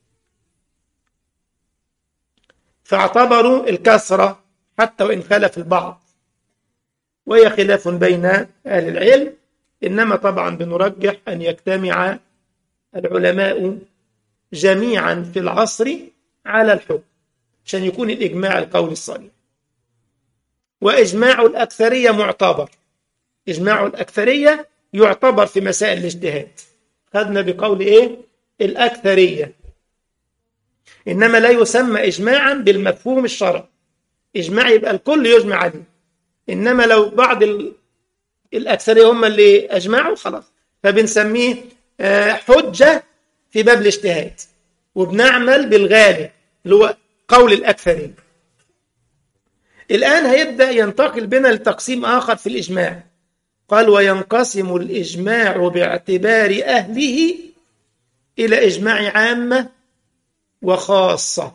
فاعتبروا الكثرة حتى وإن خالف البعض، وهي خلاف بين أهل العلم. إنما طبعا بنرجح أن يجتمع العلماء جميعا في العصر على الحكم عشان يكون الإجماع القول الصريح. وإجماع الأكثرية معتبر، إجماع الأكثرية يعتبر في مسائل الاجتهاد. خدنا بقول إيه؟ الأكثرية. إنما لا يسمى إجماعا بالمفهوم الشرعي، إجماع يبقى الكل يجمع عليه. إنما لو بعض الأكثرية هم اللي أجمعوا خلاص، فبنسميه حجة في باب الاجتهاد، وبنعمل بالغالب اللي هو قول الأكثرين. الآن هيبدأ ينتقل بنا لتقسيم آخر في الإجماع. قال وينقسم الإجماع باعتبار أهله إلى إجماع عامة وخاصة.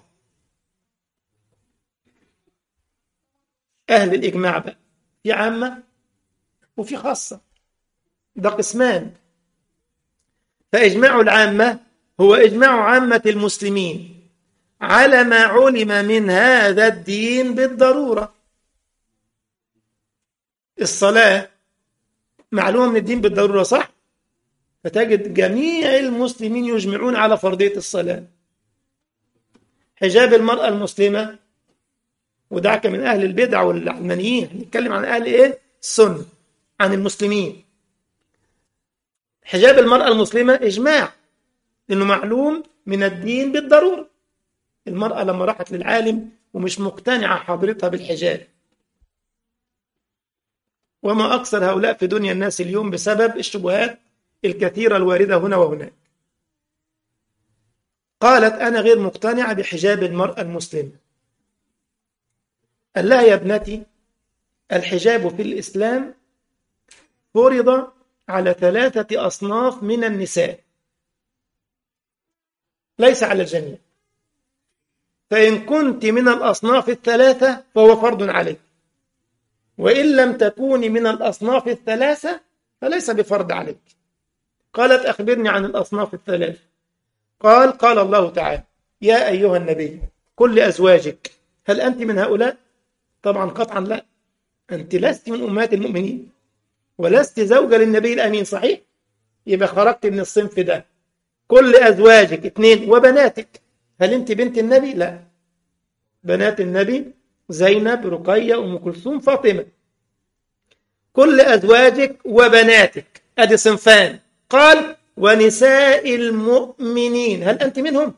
أهل الإجماع بقى في عامة وفي خاصة، ده قسمان. فإجماع العامة هو إجماع عامة المسلمين على ما علم من هذا الدين بالضرورة. الصلاة معلومة من الدين بالضرورة، صح؟ فتجد جميع المسلمين يجمعون على فرضية الصلاة. حجاب المرأة المسلمة، ودعك من أهل البدع والعلمانيين، نتكلم عن أهل إيه؟ السنة، عن المسلمين. حجاب المرأة المسلمة إجماع، لأنه معلوم من الدين بالضرورة. المرأة لما راحت للعالم ومش مقتنعة حضرتها بالحجاب، وما أكثر هؤلاء في دنيا الناس اليوم بسبب الشبهات الكثيرة الواردة هنا وهناك. قالت أنا غير مقتنعة بحجاب المرأة المسلمة. قال لها يا ابنتي الحجاب في الإسلام فرض على ثلاثة أصناف من النساء، ليس على الجميع. فإن كنت من الأصناف الثلاثة فهو فرض عليك، وإن لم تكوني من الأصناف الثلاثة فليس بفرض عليك. قالت أخبرني عن الأصناف الثلاثة. قال قال الله تعالى يا أيها النبي قل لأزواجك هل أنت من هؤلاء؟ طبعا قطعا لا، أنت لست من أمهات المؤمنين ولست زوجة للنبي الأمين، صحيح؟ يبقى خرجت من الصنف ده. كل أزواجك اثنين، وبناتك هل أنت بنت النبي؟ لا، بنات النبي زينب، رقية، أم كلثوم، فاطمة. كل أزواجك وبناتك، أدي صنفان. قال ونساء المؤمنين هل أنت منهم؟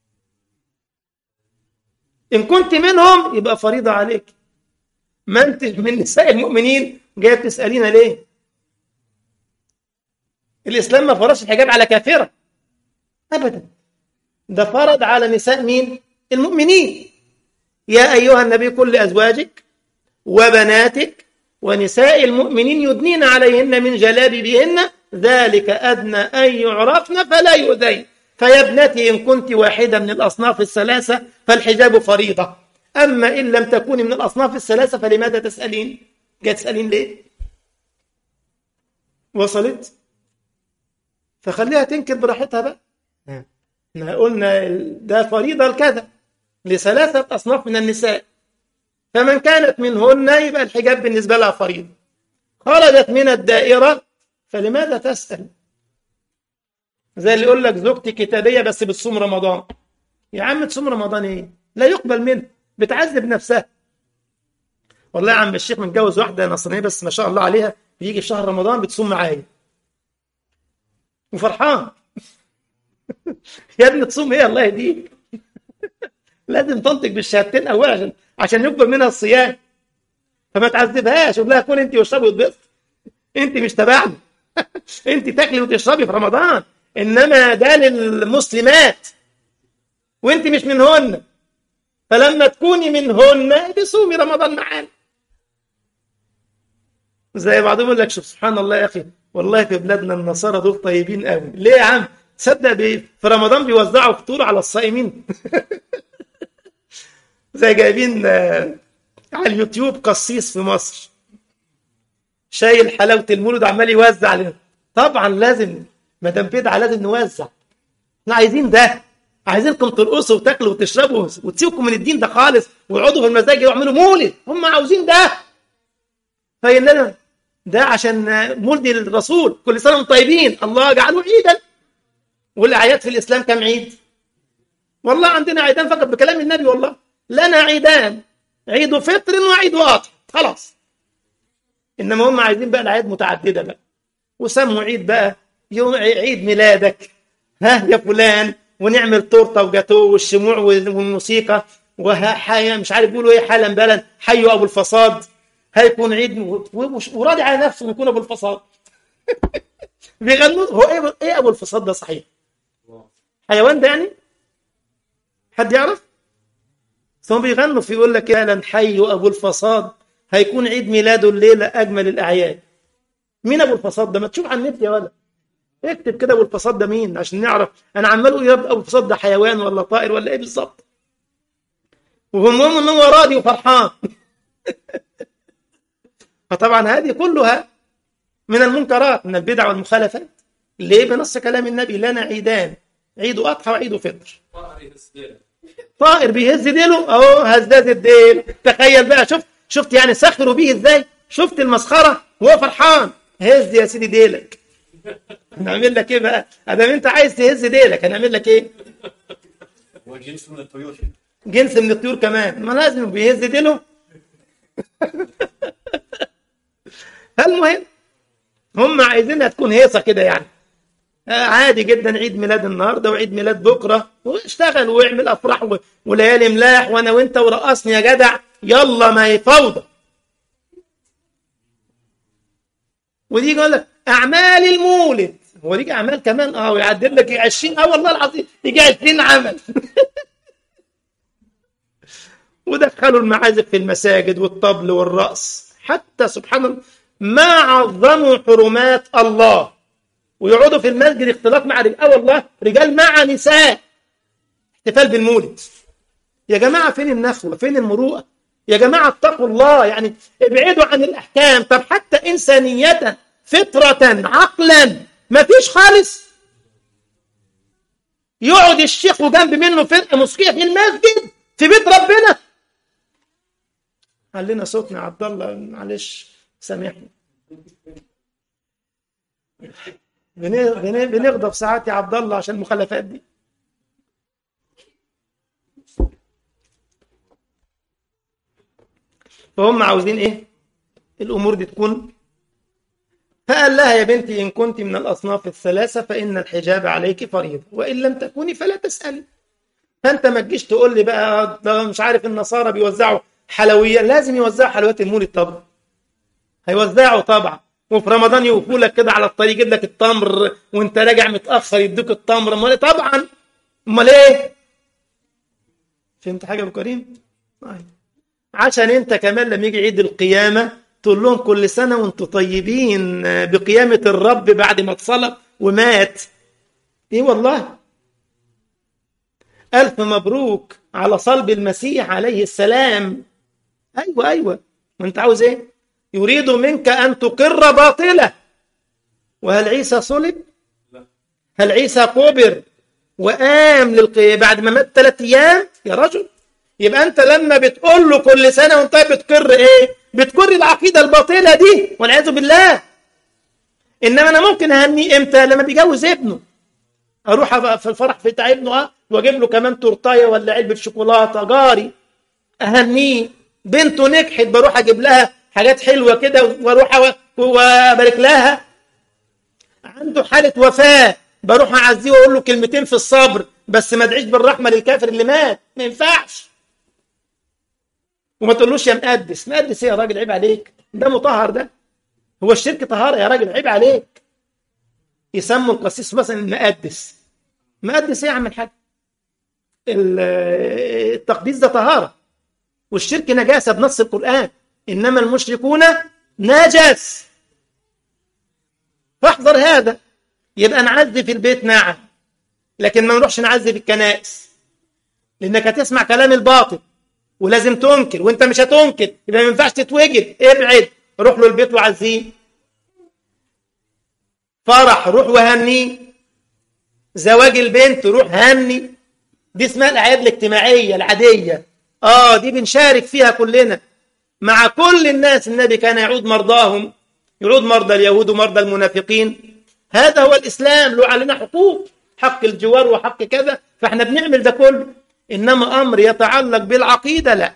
إن كنت منهم يبقى فريضة عليك. ما أنت من نساء المؤمنين جاي تسألين ليه؟ الإسلام ما فرضش الحجاب على كافرة أبدا، ده فرض على نساء مين؟ المؤمنين. يا أيها النبي قل لأزواجك وبناتك ونساء المؤمنين يدنين عليهن من جلابيبهن ذلك أدنى أن يعرفن فلا يؤذين. فيا ابنتي إن كنت واحدة من الأصناف الثلاثة فالحجاب فريضة، أما إن لم تكوني من الأصناف الثلاثة فلماذا تسألين؟ جاء تسألين ليه؟ وصلت؟ فخليها تنكر براحتها بقى. احنا قلنا ده فريضة الكذا لثلاثة أصناف من النساء، فمن كانت منهن يبقى الحجاب بالنسبة لها فريضة. خرجت من الدائرة فلماذا تسأل؟ زي اللي يقول لك زوجتي كتابية بس بتصوم رمضان. يا عم تصوم رمضان ايه؟ لا يقبل منه، بتعذب نفسها. والله يا عم الشيخ متجوز واحدة نصرانية بس ما شاء الله عليها بيجي في شهر رمضان بتصوم معايا وفرحان. يا ابني تصوم ايه الله يهديك؟ لازم تنطق بالشهادتين اولا عشان عشان يقبل منها الصيام. فما تعذبهاش، قول لها كل انت واشربي وتبسط، انت مش تبعنا. انت تاكلي وتشربي في رمضان، انما ده للمسلمات. وانت مش منهن، فلما تكوني منهن بصومي رمضان معانا. زي بعضهم يقول لك شوف سبحان الله يا اخي، والله في بلادنا النصارى دول طيبين قوي. ليه يا عم؟ تصدق بي في رمضان بيوزعوا فطور على الصائمين. زي جايبين آه، على اليوتيوب قسيس في مصر شايل حلاوة المولد عمال يوزع علينا. طبعا لازم، ما دام بدعة لازم نوزع. احنا عايزين ده، عايزينكم ترقصوا وتاكلوا وتشربوا وتسيبكم من الدين ده خالص ويقعدوا في المساجد ويعملوا مولد. هم عاوزين ده. فإننا ده عشان مولد الرسول، كل سنة وانتم طيبين، الله جعله عيدا. والأعياد في الإسلام كم عيد؟ والله عندنا عيدان فقط بكلام النبي. والله لنا عيدان، عيد فطر وعيد واضح، خلاص. إنما هم عايزين بقى الأعياد متعددة بقى، وسموا عيد بقى يوم عيد ميلادك ها يا فلان، ونعمل تورته وجاتوه والشموع والموسيقى وحيا مش عارف بيقولوا ايه، حالا بلا حيوا ابو الفصاد. هيكون عيد وراضي على نفسه يكون ابو الفصاد. بيغنوا. هو ايه ايه ابو الفصاد ده صحيح؟ حيوان ده يعني؟ حد يعرف؟ ثم بيغنوا في يقول لك يا لن حيوا ابو الفصاد، هيكون عيد ميلاده الليله اجمل الاعياد. مين ابو الفصاد ده؟ ما تشوف على النت يا ولد، اكتب كده ابو الفصاد ده مين عشان نعرف. انا عمال اقول يا ابو الفصاد ده حيوان ولا طائر ولا ايه بالظبط؟ وهم ان هو راضي وفرحان. فطبعا هذه كلها من المنكرات، من البدع والمخالفات. ليه؟ بنص كلام النبي لنا عيدان، عيد اضحى وعيد فطر. طائر بيهز ديله اهو، هزاز الديل. تخيل بقى، شفت شفت يعني سخروا بيه ازاي؟ شفت المسخره وهو فرحان. هز يا سيدي ديلك. هنعمل لك ايه بقى؟ ادام انت عايز تهز ديلك هنعمل لك ايه؟ هو جنس من الطيور. جنس من الطيور كمان، ما لازم بيهز ديله. المهم هم عايزينها تكون هيصه كده يعني. عادي جدا، عيد ميلاد النهارده وعيد ميلاد بكره، واشتغل واعمل افراح و- وليالي ملاح وانا وانت ورقصني يا جدع، يلا ما هي فوضى. ودي يقول لك اعمال المولد، هو ليك اعمال كمان؟ اه ويعدل لك عشرين. اه والله العظيم يجي عشرين عمل. ودخلوا المعازف في المساجد والطبل والرقص، حتى سبحان الله ما عظموا حرمات الله. ويقعدوا في المسجد اختلاط مع رجال، اه والله رجال مع نساء، احتفال بالمولد. يا جماعه فين النخوه؟ فين المروءه؟ يا جماعه اتقوا الله، يعني ابعدوا عن الاحكام. طب حتى انسانيه، فطره، عقلا، ما فيش خالص. يقعد الشيخ وجنب منه فرقه موسيقيه في المسجد في بيت ربنا. علينا صوتنا يا عبد الله، معلش سامحني. بن- بن- بنغضب ساعات يا عبد الله عشان المخالفات دي. فهم عاوزين ايه؟ الامور دي تكون. فقال لها يا بنتي ان كنت من الاصناف الثلاثه فان الحجاب عليك فريضه، وان لم تكوني فلا تسالي. فانت ما تجيش تقول لي بقى ده مش عارف النصارى بيوزعوا حلويات. لازم يوزعوا حلويات المولد طبعا، هيوزعوا طبعا. وفي رمضان يوقفوا لك كده على الطريق، يجيب لك التمر وانت راجع متاخر يدوك التمر. امال إيه؟ طبعا، امال ايه؟ فهمت حاجه يا ابو كريم؟ طيب. عشان انت كمان لما يجي عيد القيامه تقول لهم كل سنه وانتم طيبين بقيامه الرب بعد ما اتصلب ومات. ايه والله، الف مبروك على صلب المسيح عليه السلام. ايوه ايوه، وانت عاوز ايه؟ يريد منك ان تقر باطله. وهل عيسى صلب؟ هل عيسى قبر وقام للقيامه بعد ما مات ثلاث ايام يا رجل؟ يبقى انت لما بتقول له كل سنه وانت بتقر ايه؟ بتقر العقيده الباطله دي والعياذ بالله. انما انا ممكن اهنيه امتى؟ لما بيجوز ابنه، اروح أبقى في الفرح بتاع ابنه اه واجيب له كمان تورتايه ولا علبه شوكولاته جاري، اهنيه. بنته نجحت بروح اجيب لها حاجات حلوه كده واروح أو- وابارك لها. عنده حاله وفاه بروح اعزيه واقول له كلمتين في الصبر، بس ما ادعيش بالرحمه للكافر اللي مات، ما ينفعش. وما تقولوش يا مقدس. مقدس ايه يا راجل؟ عيب عليك، ده مطهر ده. هو الشرك طهاره يا راجل؟ عيب عليك. يسموا القسيس مثلا المقدس. مقدس ايه يا عم الحاج؟ التقديس ده طهارة، والشرك نجاسة بنص القرآن، إنما المشركون نجس، فاحذر هذا. يبقى نعزي في البيت نعم، لكن ما نروحش نعزي في الكنائس، لأنك هتسمع كلام الباطل ولازم تنكر، وانت مش هتنكر يبقى ما ينفعش تتوجد، ابعد، روح له البيت وعزيه. فرح روح وهنيه، زواج البنت روح هني، دي اسمها الأعياد الاجتماعية العادية، اه دي بنشارك فيها كلنا مع كل الناس. النبي كان يعود مرضاهم، يعود مرضى اليهود ومرضى المنافقين. هذا هو الإسلام، له علينا حقوق، حق الجوار وحق كذا، فاحنا بنعمل ده كله. إنما أمر يتعلق بالعقيدة لا.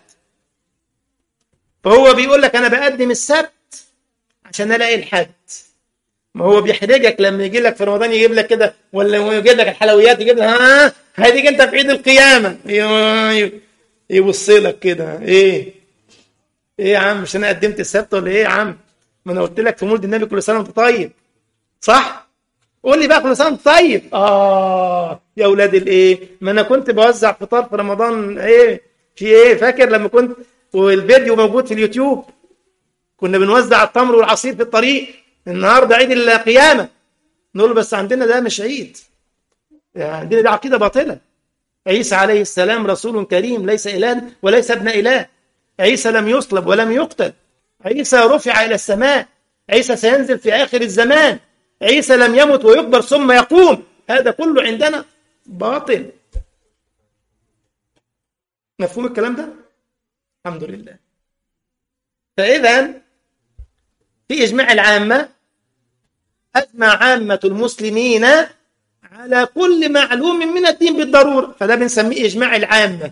فهو بيقول لك أنا بقدم السبت عشان ألاقي الحد. ما هو بيحرجك لما يجي لك في رمضان يجيب لك كده، ولا يجيب لك الحلويات، يجيب لك ها هديك انت في عيد القيامة يوصلك كده. ايه ايه يا عم، مش انا قدمت السبت ولا ايه يا عم؟ ما انا قلت لك في مولد النبي كل سنة وانت طيب، صح؟ قول لي بقى كل سنة وانت طيب. اه يا اولاد الايه، ما انا كنت بوزع فطار في رمضان. ايه في ايه؟ فاكر لما كنت والفيديو موجود في اليوتيوب كنا بنوزع التمر والعصير في الطريق؟ النهارده عيد القيامة، نقول بس عندنا ده مش عيد، عندنا ده عقيدة باطلة. عيسى عليه السلام رسول كريم، ليس إله وليس ابن إله. عيسى لم يصلب ولم يقتل، عيسى رفع إلى السماء، عيسى سينزل في آخر الزمان، عيسى لم يمت ويكبر ثم يقوم. هذا كله عندنا باطل. مفهوم الكلام ده؟ الحمد لله. فإذا في إجماع العامة، أجمع عامة المسلمين على كل معلوم من الدين بالضرورة، فده بنسميه إجماع العامة.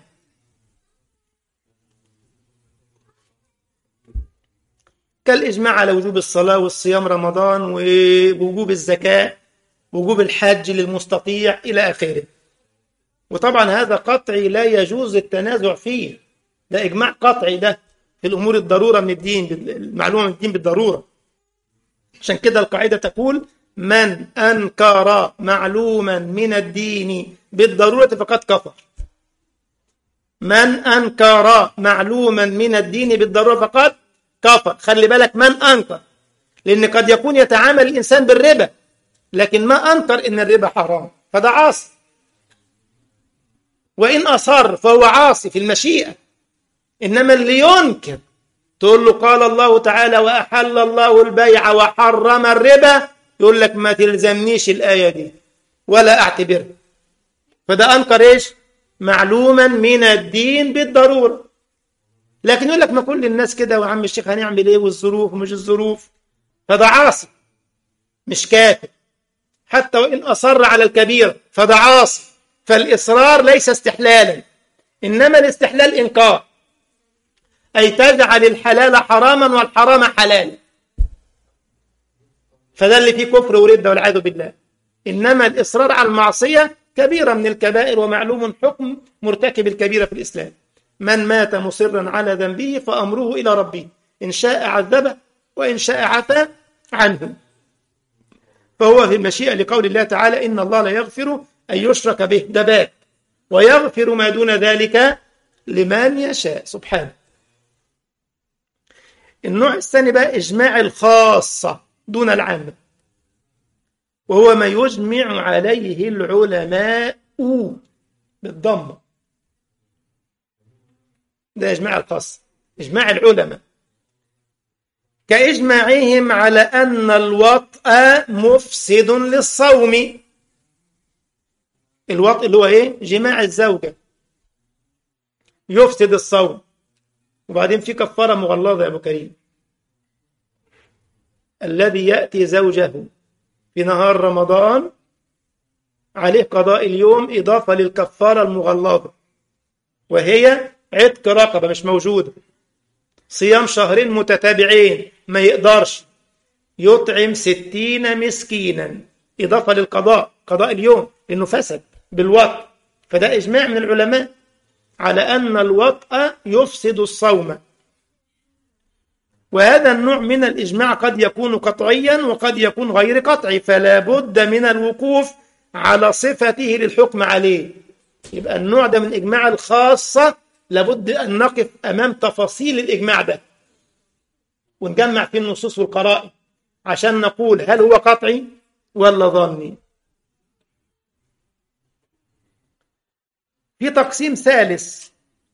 كالإجماع على وجوب الصلاة والصيام رمضان ووجوب الزكاة ووجوب الحج للمستطيع إلى آخره. وطبعا هذا قطعي لا يجوز التنازع فيه، ده إجماع قطعي، ده في الأمور الضرورة من الدين، المعلومة من الدين بالضرورة. عشان كده القاعدة تقول من أنكر معلوما من الدين بالضرورة فقد كفر. من أنكر معلوما من الدين بالضرورة فقد كفر. خلي بالك من أنكر، لأن قد يكون يتعامل الإنسان بالربا لكن ما أنكر إن الربا حرام، فده عاصي. وإن أصر فهو عاصي في المشيئة. إنما اللي ينكر تقول له قال الله تعالى وأحل الله البيع وحرم الربا، يقول لك ما تلزمنيش الآية دي ولا أعتبرها. فده أنكر إيش؟ معلوما من الدين بالضرورة. لكن يقول لك ما كل الناس كده وعم الشيخ هنعمل إيه والظروف ومش الظروف، فده عاصي مش كافر. حتى وإن أصر على الكبير فده عاصي. فالإصرار ليس استحلالا، إنما الاستحلال إنكار، أي تجعل الحلال حراما والحرام حلالا، فده اللي فيه كفر وردة والعياذ بالله. إنما الإصرار على المعصية كبيرة من الكبائر، ومعلوم حكم مرتكب الكبيرة في الإسلام. من مات مصرا على ذنبه فأمره إلى ربه، إن شاء عذبه وإن شاء عفا عنه. فهو في المشيئة لقول الله تعالى إن الله لا يغفر أن يشرك به، ده باب، ويغفر ما دون ذلك لمن يشاء سبحانه. النوع الثاني بقى إجماع الخاصة دون العامة، وهو ما يجمع عليه العلماء بالضم، ده إجماع الخاص، إجماع العلماء، كإجماعهم على أن الوطء مفسد للصوم. الوطء اللي هو إيه؟ جماع الزوجة يفسد الصوم. وبعدين في كفارة مغلظة يا أبو كريم، الذي يأتي زوجه في نهار رمضان عليه قضاء اليوم إضافة للكفارة المغلظة، وهي عتق رقبة مش موجودة، صيام شهرين متتابعين ما يقدرش، يطعم ستين مسكينا إضافة للقضاء، قضاء اليوم لأنه فسد بالوطء. فده إجماع من العلماء على أن الوطء يفسد الصوم. وهذا النوع من الإجماع قد يكون قطعيا وقد يكون غير قطعي، فلا بد من الوقوف على صفته للحكم عليه. يبقى النوع ده من الإجماع الخاصة لابد أن نقف أمام تفاصيل الإجماع ده ونجمع فيه النصوص والقرائن عشان نقول هل هو قطعي ولا ظني. في تقسيم ثالث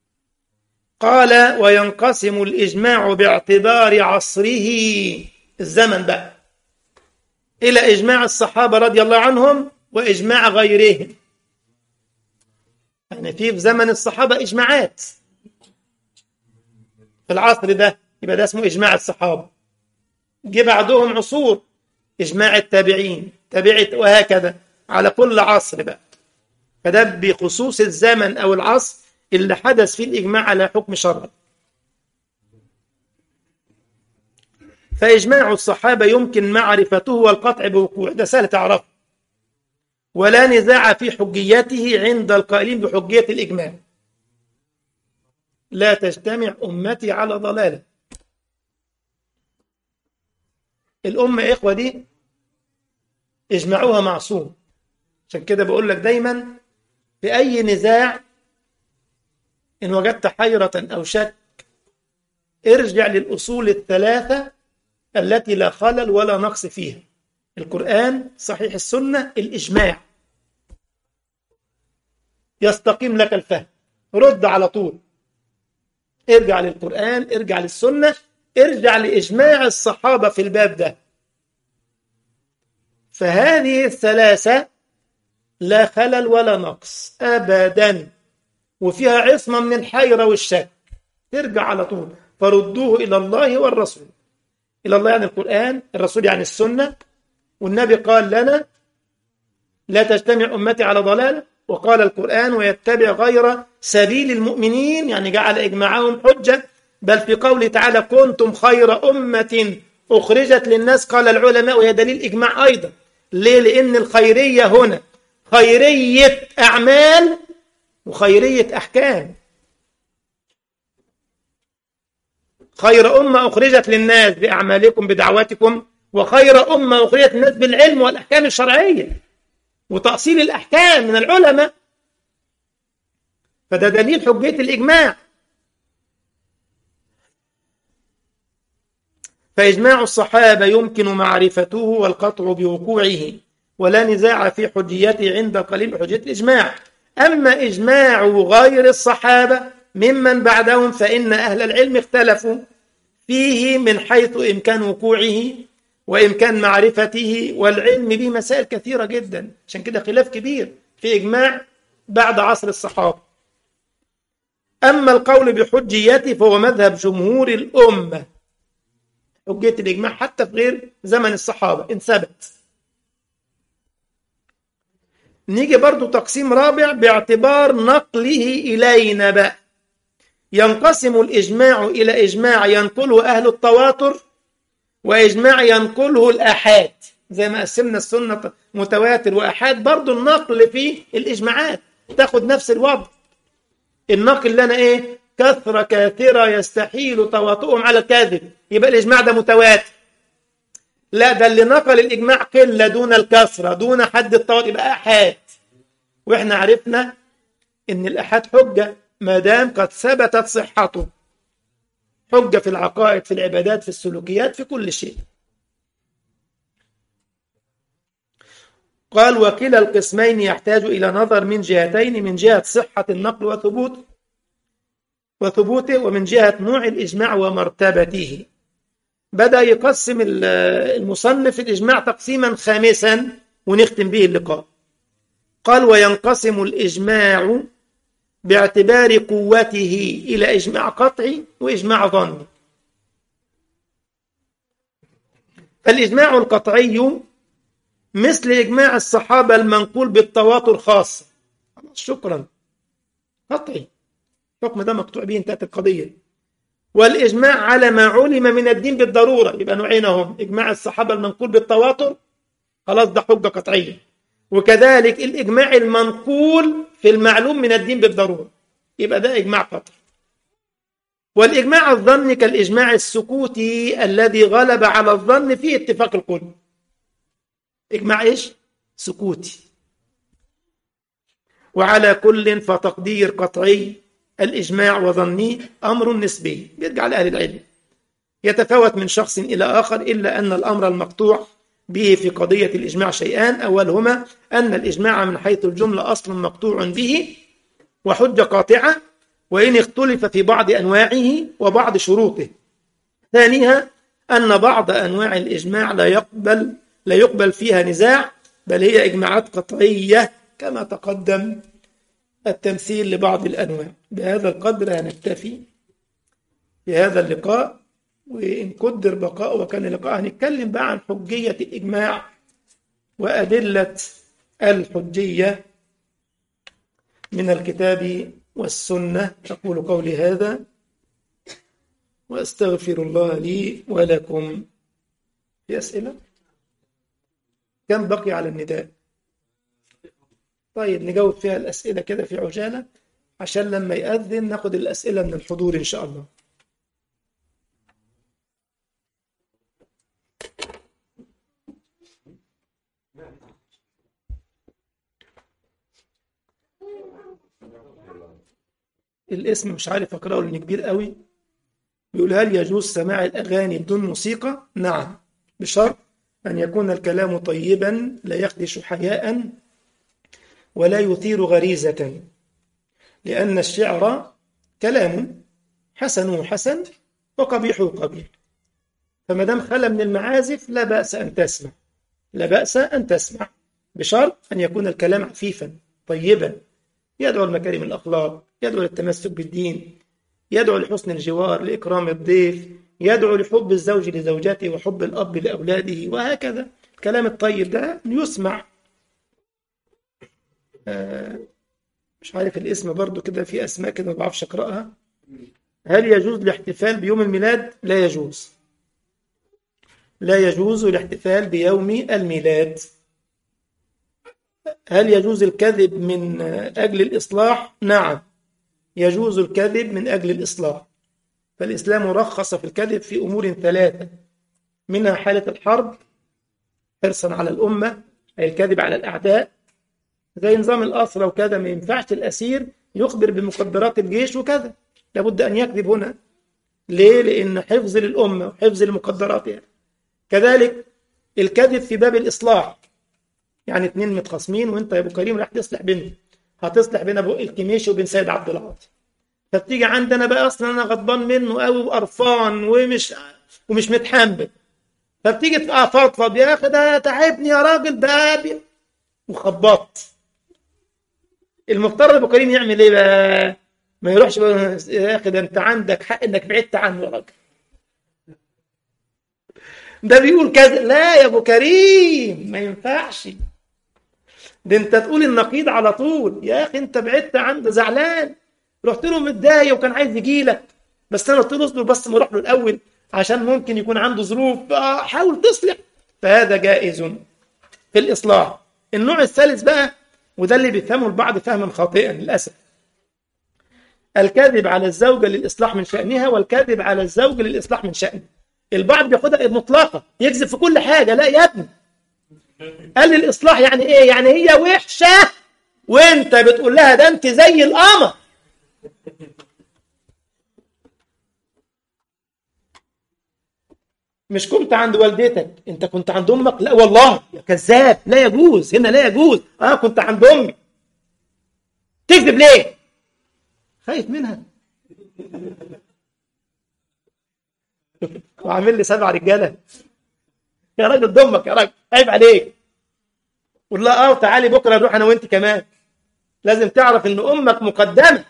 قال وينقسم الإجماع باعتبار عصره، الزمن بقى، إلى إجماع الصحابة رضي الله عنهم وإجماع غيرهم. يعني في زمن الصحابة إجماعات في العصر ده، يبقى ده اسمه إجماع الصحابة. جه بعدهم عصور إجماع التابعين، تابعت، وهكذا على كل عصر بقى. فده بخصوص الزمن أو العصر اللي حدث فيه الإجماع على حكم شرعي. فإجماع الصحابة يمكن معرفته والقطع بوقوع، ده سهل تعرفه، ولا نزاع في حجيته عند القائلين بحجية الإجماع. لا تجتمع أمتي على ضلالة. الأمة يا إخوة دي اجمعوها معصوم. عشان كده بقول لك دايما في أي نزاع إن وجدت حيرة أو شك ارجع للأصول الثلاثة التي لا خلل ولا نقص فيها: القرآن، صحيح السنة، الإجماع. يستقيم لك الفهم. رد على طول، ارجع للقرآن، ارجع للسنة، ارجع لإجماع الصحابة في الباب ده. فهذه الثلاثة لا خلل ولا نقص أبدا، وفيها عصمة من الحيرة والشك. ترجع على طول، فردوه إلى الله والرسول. إلى الله يعني القرآن، الرسول يعني السنة. والنبي قال لنا لا تجتمع أمتي على ضلالة، وقال القرآن ويتبع غير سبيل المؤمنين، يعني جعل إجماعهم حجة. بل في قوله تعالى كنتم خير أمة أخرجت للناس، قال العلماء وهي دليل إجماع أيضا. ليه؟ لأن الخيرية هنا خيرية أعمال وخيرية أحكام. خير أمة أخرجت للناس بأعمالكم بدعواتكم، وخير أمة أخرجت للناس بالعلم والأحكام الشرعية وتأصيل الأحكام من العلماء. فده دليل حجية الإجماع. فإجماع الصحابة يمكن معرفته والقطع بوقوعه، ولا نزاع في حجيته عند القليل بحجية الإجماع. أما إجماع غير الصحابة ممن بعدهم فإن أهل العلم اختلفوا فيه من حيث إمكان وقوعه وإمكان معرفته والعلم به مسائل كثيرة جدا. عشان كده خلاف كبير في إجماع بعد عصر الصحابة. أما القول بحجيته فهو مذهب جمهور الأمة، حجية الإجماع حتى في غير زمن الصحابة إن ثبت. نيجي برضو تقسيم رابع باعتبار نقله إلينا بقى. ينقسم الإجماع إلى إجماع ينقله أهل التواتر، وإجماع ينقله الآحاد. زي ما قسمنا السنة متواتر وآحاد، برضو النقل في الإجماعات تاخد نفس الوضع. النقل لنا إيه؟ كثرة كاثرة يستحيل تواطؤهم على الكاذب، يبقى الإجماع ده متواتر. لا، ده اللي نقل الإجماع قلة دون الكثرة دون حد التواطؤ، يبقى آحاد. وإحنا عرفنا إن الآحاد حجة ما دام قد ثبتت صحته، حجة في العقائد، في العبادات، في السلوكيات، في كل شيء. قال وكلا القسمين يحتاج إلى نظر من جهتين: من جهة صحة النقل وثبوت وثبوته، ومن جهة نوع الإجماع ومرتبته. بدأ يقسم المصنف الإجماع تقسيما خامسا ونختم به اللقاء. قال وينقسم الإجماع باعتبار قوته إلى إجماع قطعي وإجماع ظني. فالإجماع القطعي مثل إجماع الصحابة المنقول بالتواتر خاصة، شكرا، قطعي، الحكم ده مقطوع به، انتهت القضية. والإجماع على ما علم من الدين بالضرورة، يبقى نوعين هم: إجماع الصحابة المنقول بالتواتر، خلاص ده حجة قطعية، وكذلك الإجماع المنقول في المعلوم من الدين بالضرورة، يبقى ده إجماع قطعي. والإجماع الظني كالإجماع السكوتي الذي غلب على الظن فيه اتفاق الكل. إجماع إيش؟ سكوتي. وعلى كل فتقدير قطعي الإجماع وظني أمر نسبي، بيرجع لأهل العلم، يتفاوت من شخص إلى آخر، إلا أن الأمر المقطوع به في قضية الإجماع شيئان: أولهما أن الإجماع من حيث الجملة أصل مقطوع به وحجة قاطعة، وإن اختلف في بعض أنواعه وبعض شروطه. ثانيها أن بعض أنواع الإجماع لا يقبل لا يقبل فيها نزاع، بل هي إجماعات قطعية كما تقدم التمثيل لبعض الأنواع. بهذا القدر هنكتفي في هذا اللقاء، وإن قدر بقاء وكان لقاء هنتكلم بقى عن حجية الإجماع وأدلة الحجية من الكتاب والسنة. أقول قولي هذا وأستغفر الله لي ولكم. في أسئلة؟ كم بقي على النداء؟ طيب نجاوب فيها الأسئلة كده في عجالة عشان لما يأذن ناخد الأسئلة من الحضور إن شاء الله. الاسم مش عارف أقرأه لأنه كبير قوي. بيقول: هل يجوز سماع الأغاني بدون موسيقى؟ نعم، بشرط أن يكون الكلام طيبا لا يخدش حياء ولا يثير غريزة، لأن الشعر كلام حسنه حسن وقبيحه قبيح، فما دام خلا من المعازف لا بأس أن تسمع لا بأس أن تسمع بشرط أن يكون الكلام عفيفا طيبا، يدعو لمكارم الأخلاق، يدعو للتمسك بالدين، يدعو لحسن الجوار، لإكرام الضيف، يدعو لحب الزوج لزوجته وحب الأب لأولاده، وهكذا. الكلام الطيب ده يسمع. آه مش عارف الاسم برضو كده، في أسماء كده ما بعرفش أقرأها. هل يجوز الاحتفال بيوم الميلاد؟ لا يجوز لا يجوز الاحتفال بيوم الميلاد. هل يجوز الكذب من أجل الإصلاح؟ نعم، يجوز الكذب من أجل الإصلاح. فالإسلام رخص في الكذب في أمور ثلاثة، منها حالة الحرب حرصا على الأمة، أي الكذب على الأعداء، زي نظام الأسرى وكذا، ما ينفعش الأسير يخبر بمقدرات الجيش وكذا، لابد أن يكذب هنا. ليه؟ لأن حفظ للأمة وحفظ لمقدراتها. كذلك الكذب في باب الإصلاح، يعني اتنين متخاصمين وانت يا ابو كريم راح تصلح بينهم، هتصلح بين ابو الكميشي وبين سيد عبد العاطي، فبتيجي عندنا بقى اصلا انا غضبان منه قوي وقرفان ومش ومش متحمل، فبتيجي تفضفض: يا اخي ده تعبني يا راجل ده وخبطت. المفترض ابو كريم يعمل ايه بقى؟ ما يروحش بقى: يا اخي ده انت عندك حق انك بعدت عنه يا راجل، ده بيقول كذا. لا يا ابو كريم ما ينفعش، ده انت تقول النقيض على طول. يا اخي انت بعدت عنه، زعلان، رحت له متضايق وكان عايز يجي لك، بس انا قلت له اصبر بس ما اروح له الاول عشان ممكن يكون عنده ظروف، حاول تصلح. فهذا جائز في الاصلاح. النوع الثالث بقى، وده اللي بيفهمه البعض فهما خاطئا للاسف، الكذب على الزوجه للاصلاح من شانها، والكذب على الزوج للاصلاح من شانه. البعض بياخدها مطلقه، يكذب في كل حاجه. لا يا ابني، قال لي الإصلاح يعني إيه؟ يعني هي وحشة وإنت بتقول لها ده أنت زي القمر. مش كنت عند والدتك، أنت كنت عند أمك؟ لا والله يا كذاب، لا يجوز هنا، لا يجوز. أنا كنت عند أمي. تكذب ليه؟ خايف منها. وعامل لي سبع رجالة يا راجل، ضمك يا راجل، عيب عليك. قول لها اه تعالي بكره نروح انا وانت كمان. لازم تعرف ان امك مقدمه.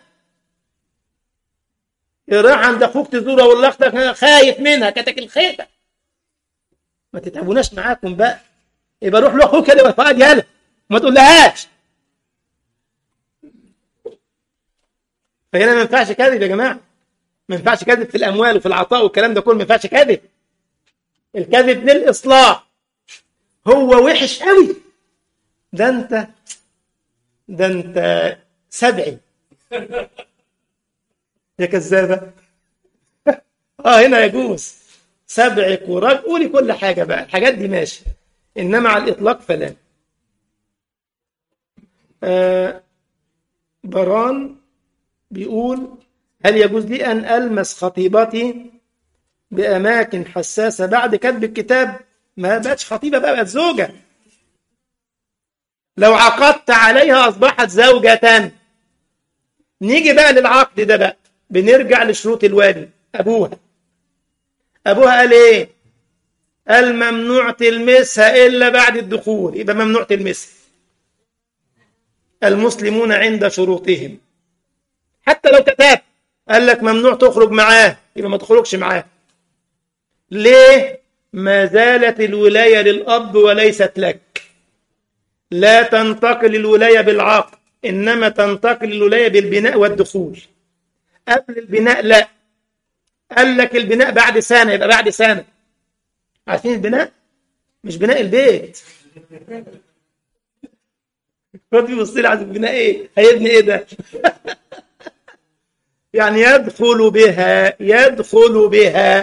راح عند اخوك تزوره ولا اختك خايف منها، كتك الخيبه. ما تتعبوناش معاكم بقى، يبقى روح له اخوك كده وفاء يالا وما تقولهاش. فهنا ما ينفعش كذب يا جماعه، ما ينفعش كذب في الاموال وفي العطاء والكلام ده كله، ما ينفعش كذب. الكذب للاصلاح. هو وحش قوي، ده انت ده انت سبعي يا كذابه. اه هنا يجوز سبعك وراج، قولي كل حاجه بقى، الحاجات دي ماشي، انما على الاطلاق فلا. آه بران بيقول: هل يجوز لي أن ألمس خطيبتي بأماكن حساسة بعد كتب الكتاب؟ ما بقتش خطيبة بقى، بقت زوجة. لو عقدت عليها أصبحت زوجة. نيجي بقى للعقد ده بقى، بنرجع لشروط الوالي أبوها. أبوها قال إيه؟ قال ممنوع تلمسها إلا بعد الدخول، يبقى ممنوع تلمسها. المسلمون عند شروطهم. حتى لو كتاب قال لك ممنوع تخرج معاه، يبقى ما تخرجش معاه. ليه؟ ما زالت الولاية للأب وليست لك. لا تنتقل الولاية بالعقد، إنما تنتقل الولاية بالبناء والدخول. قبل البناء لا. قال لك البناء بعد سنة، يبقى بعد سنة. عارفين البناء؟ مش بناء البيت. خد بيبص لي على البناء ايه؟ هيبني ايه ده؟ يعني يدخل بها، يدخل بها.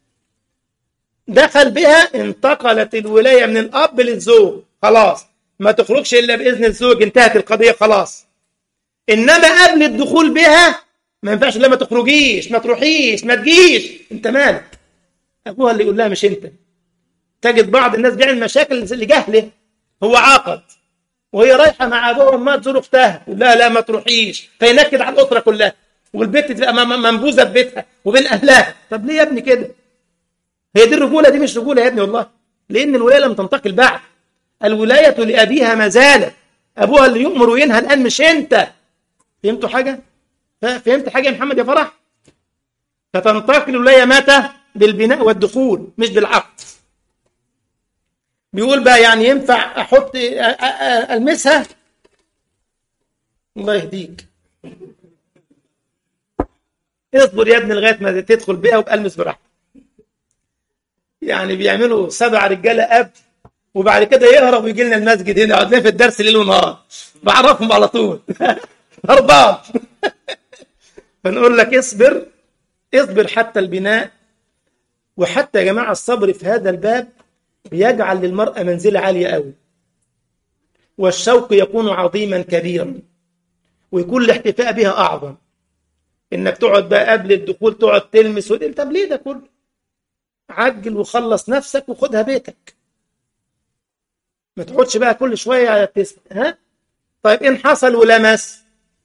دخل بها، انتقلت الولاية من الأب للزوج، خلاص ما تخرجش إلا بإذن الزوج، انتهت القضية خلاص. إنما قبل الدخول بها ما ينفعش، لا ما تخرجيش، ما تروحيش، ما تجيش. انت مالك؟ أبوها اللي يقول لها مش انت. تجد بعض الناس بيعمل مشاكل لجهله. هو عاقد وهي رايحة مع أبوها وما تزور أختها، لا لا ما تروحيش، فينكد على الأسرة كلها، والبنت تبقى منبوذة في بيتها وبين أهلها. طب ليه يا ابني كده؟ هي دي الرجولة؟ دي مش رجولة يا ابني والله، لأن الولاية لم تنتقل بعد. الولاية لأبيها ما زالت، أبوها اللي يؤمر وينهى الآن مش أنت. فهمتوا حاجة؟ فهمت حاجة يا محمد يا فرح؟ فتنتقل الولاية متى؟ بالبناء والدخول مش بالعقد. بيقول بقى يعني ينفع أحط ألمسها؟ الله يهديك، اصبر يا ابني لغاية ما تدخل بيها وبألمس براحتك. يعني بيعملوا سبع رجالة قبل، وبعد كده يهرب ويجي لنا المسجد هنا يقعد لنا في الدرس ليل ونهار، بعرفهم على طول هربان. فنقول لك اصبر، اصبر حتى البناء. وحتى يا جماعة الصبر في هذا الباب بيجعل للمرأة منزلة عالية قوي، والشوق يكون عظيما كبيرا، ويكون الاحتفاء بها أعظم. إنك تقعد بقى قبل الدخول تقعد تلمس ودل. طب ليه ده كله؟ عجل وخلص نفسك وخدها بيتك، ما تقعدش بقى كل شوية تسمع. ها؟ طيب إن حصل ولمس،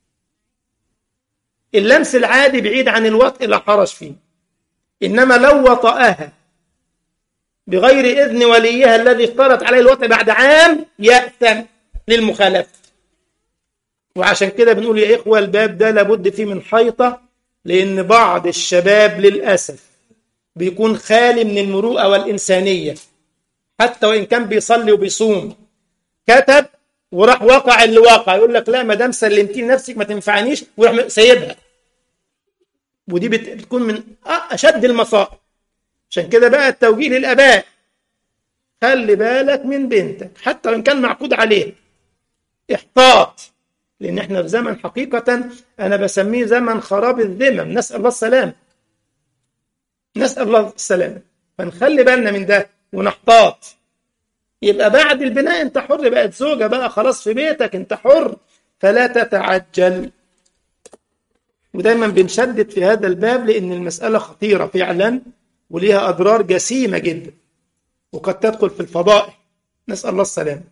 اللمس العادي بعيد عن الوطء لا حرج فيه، إنما لو وطأها بغير إذن وليها الذي اشترط عليه الوطء بعد عام يأثم للمخالفة. وعشان كده بنقول يا إخوة الباب ده لابد فيه من حيطة، لأن بعض الشباب للأسف بيكون خالي من المروءة والإنسانية، حتى وإن كان بيصلي وبيصوم. كتب وراح وقع اللي واقع، يقول لك لا ما دام سلمتي نفسك ما تنفعنيش، ويروح سايبها. ودي بتكون من أشد المصائب. عشان كده بقى التوجيه للآباء، خلي بالك من بنتك حتى وإن كان معقود عليه، احتاط. لأن احنا في زمن حقيقة أنا بسميه زمن خراب الذمم، نسأل الله السلام، نسأل الله السلام. فنخلي بالنا من ده ونحتاط. يبقى بعد البناء انت حر، بقت زوجة بقى خلاص في بيتك، انت حر، فلا تتعجل. ودايما بنشدد في هذا الباب لأن المسألة خطيرة فعلا وليها أضرار جسيمة جدا، وقد تدخل في الفضائح، نسأل الله السلام.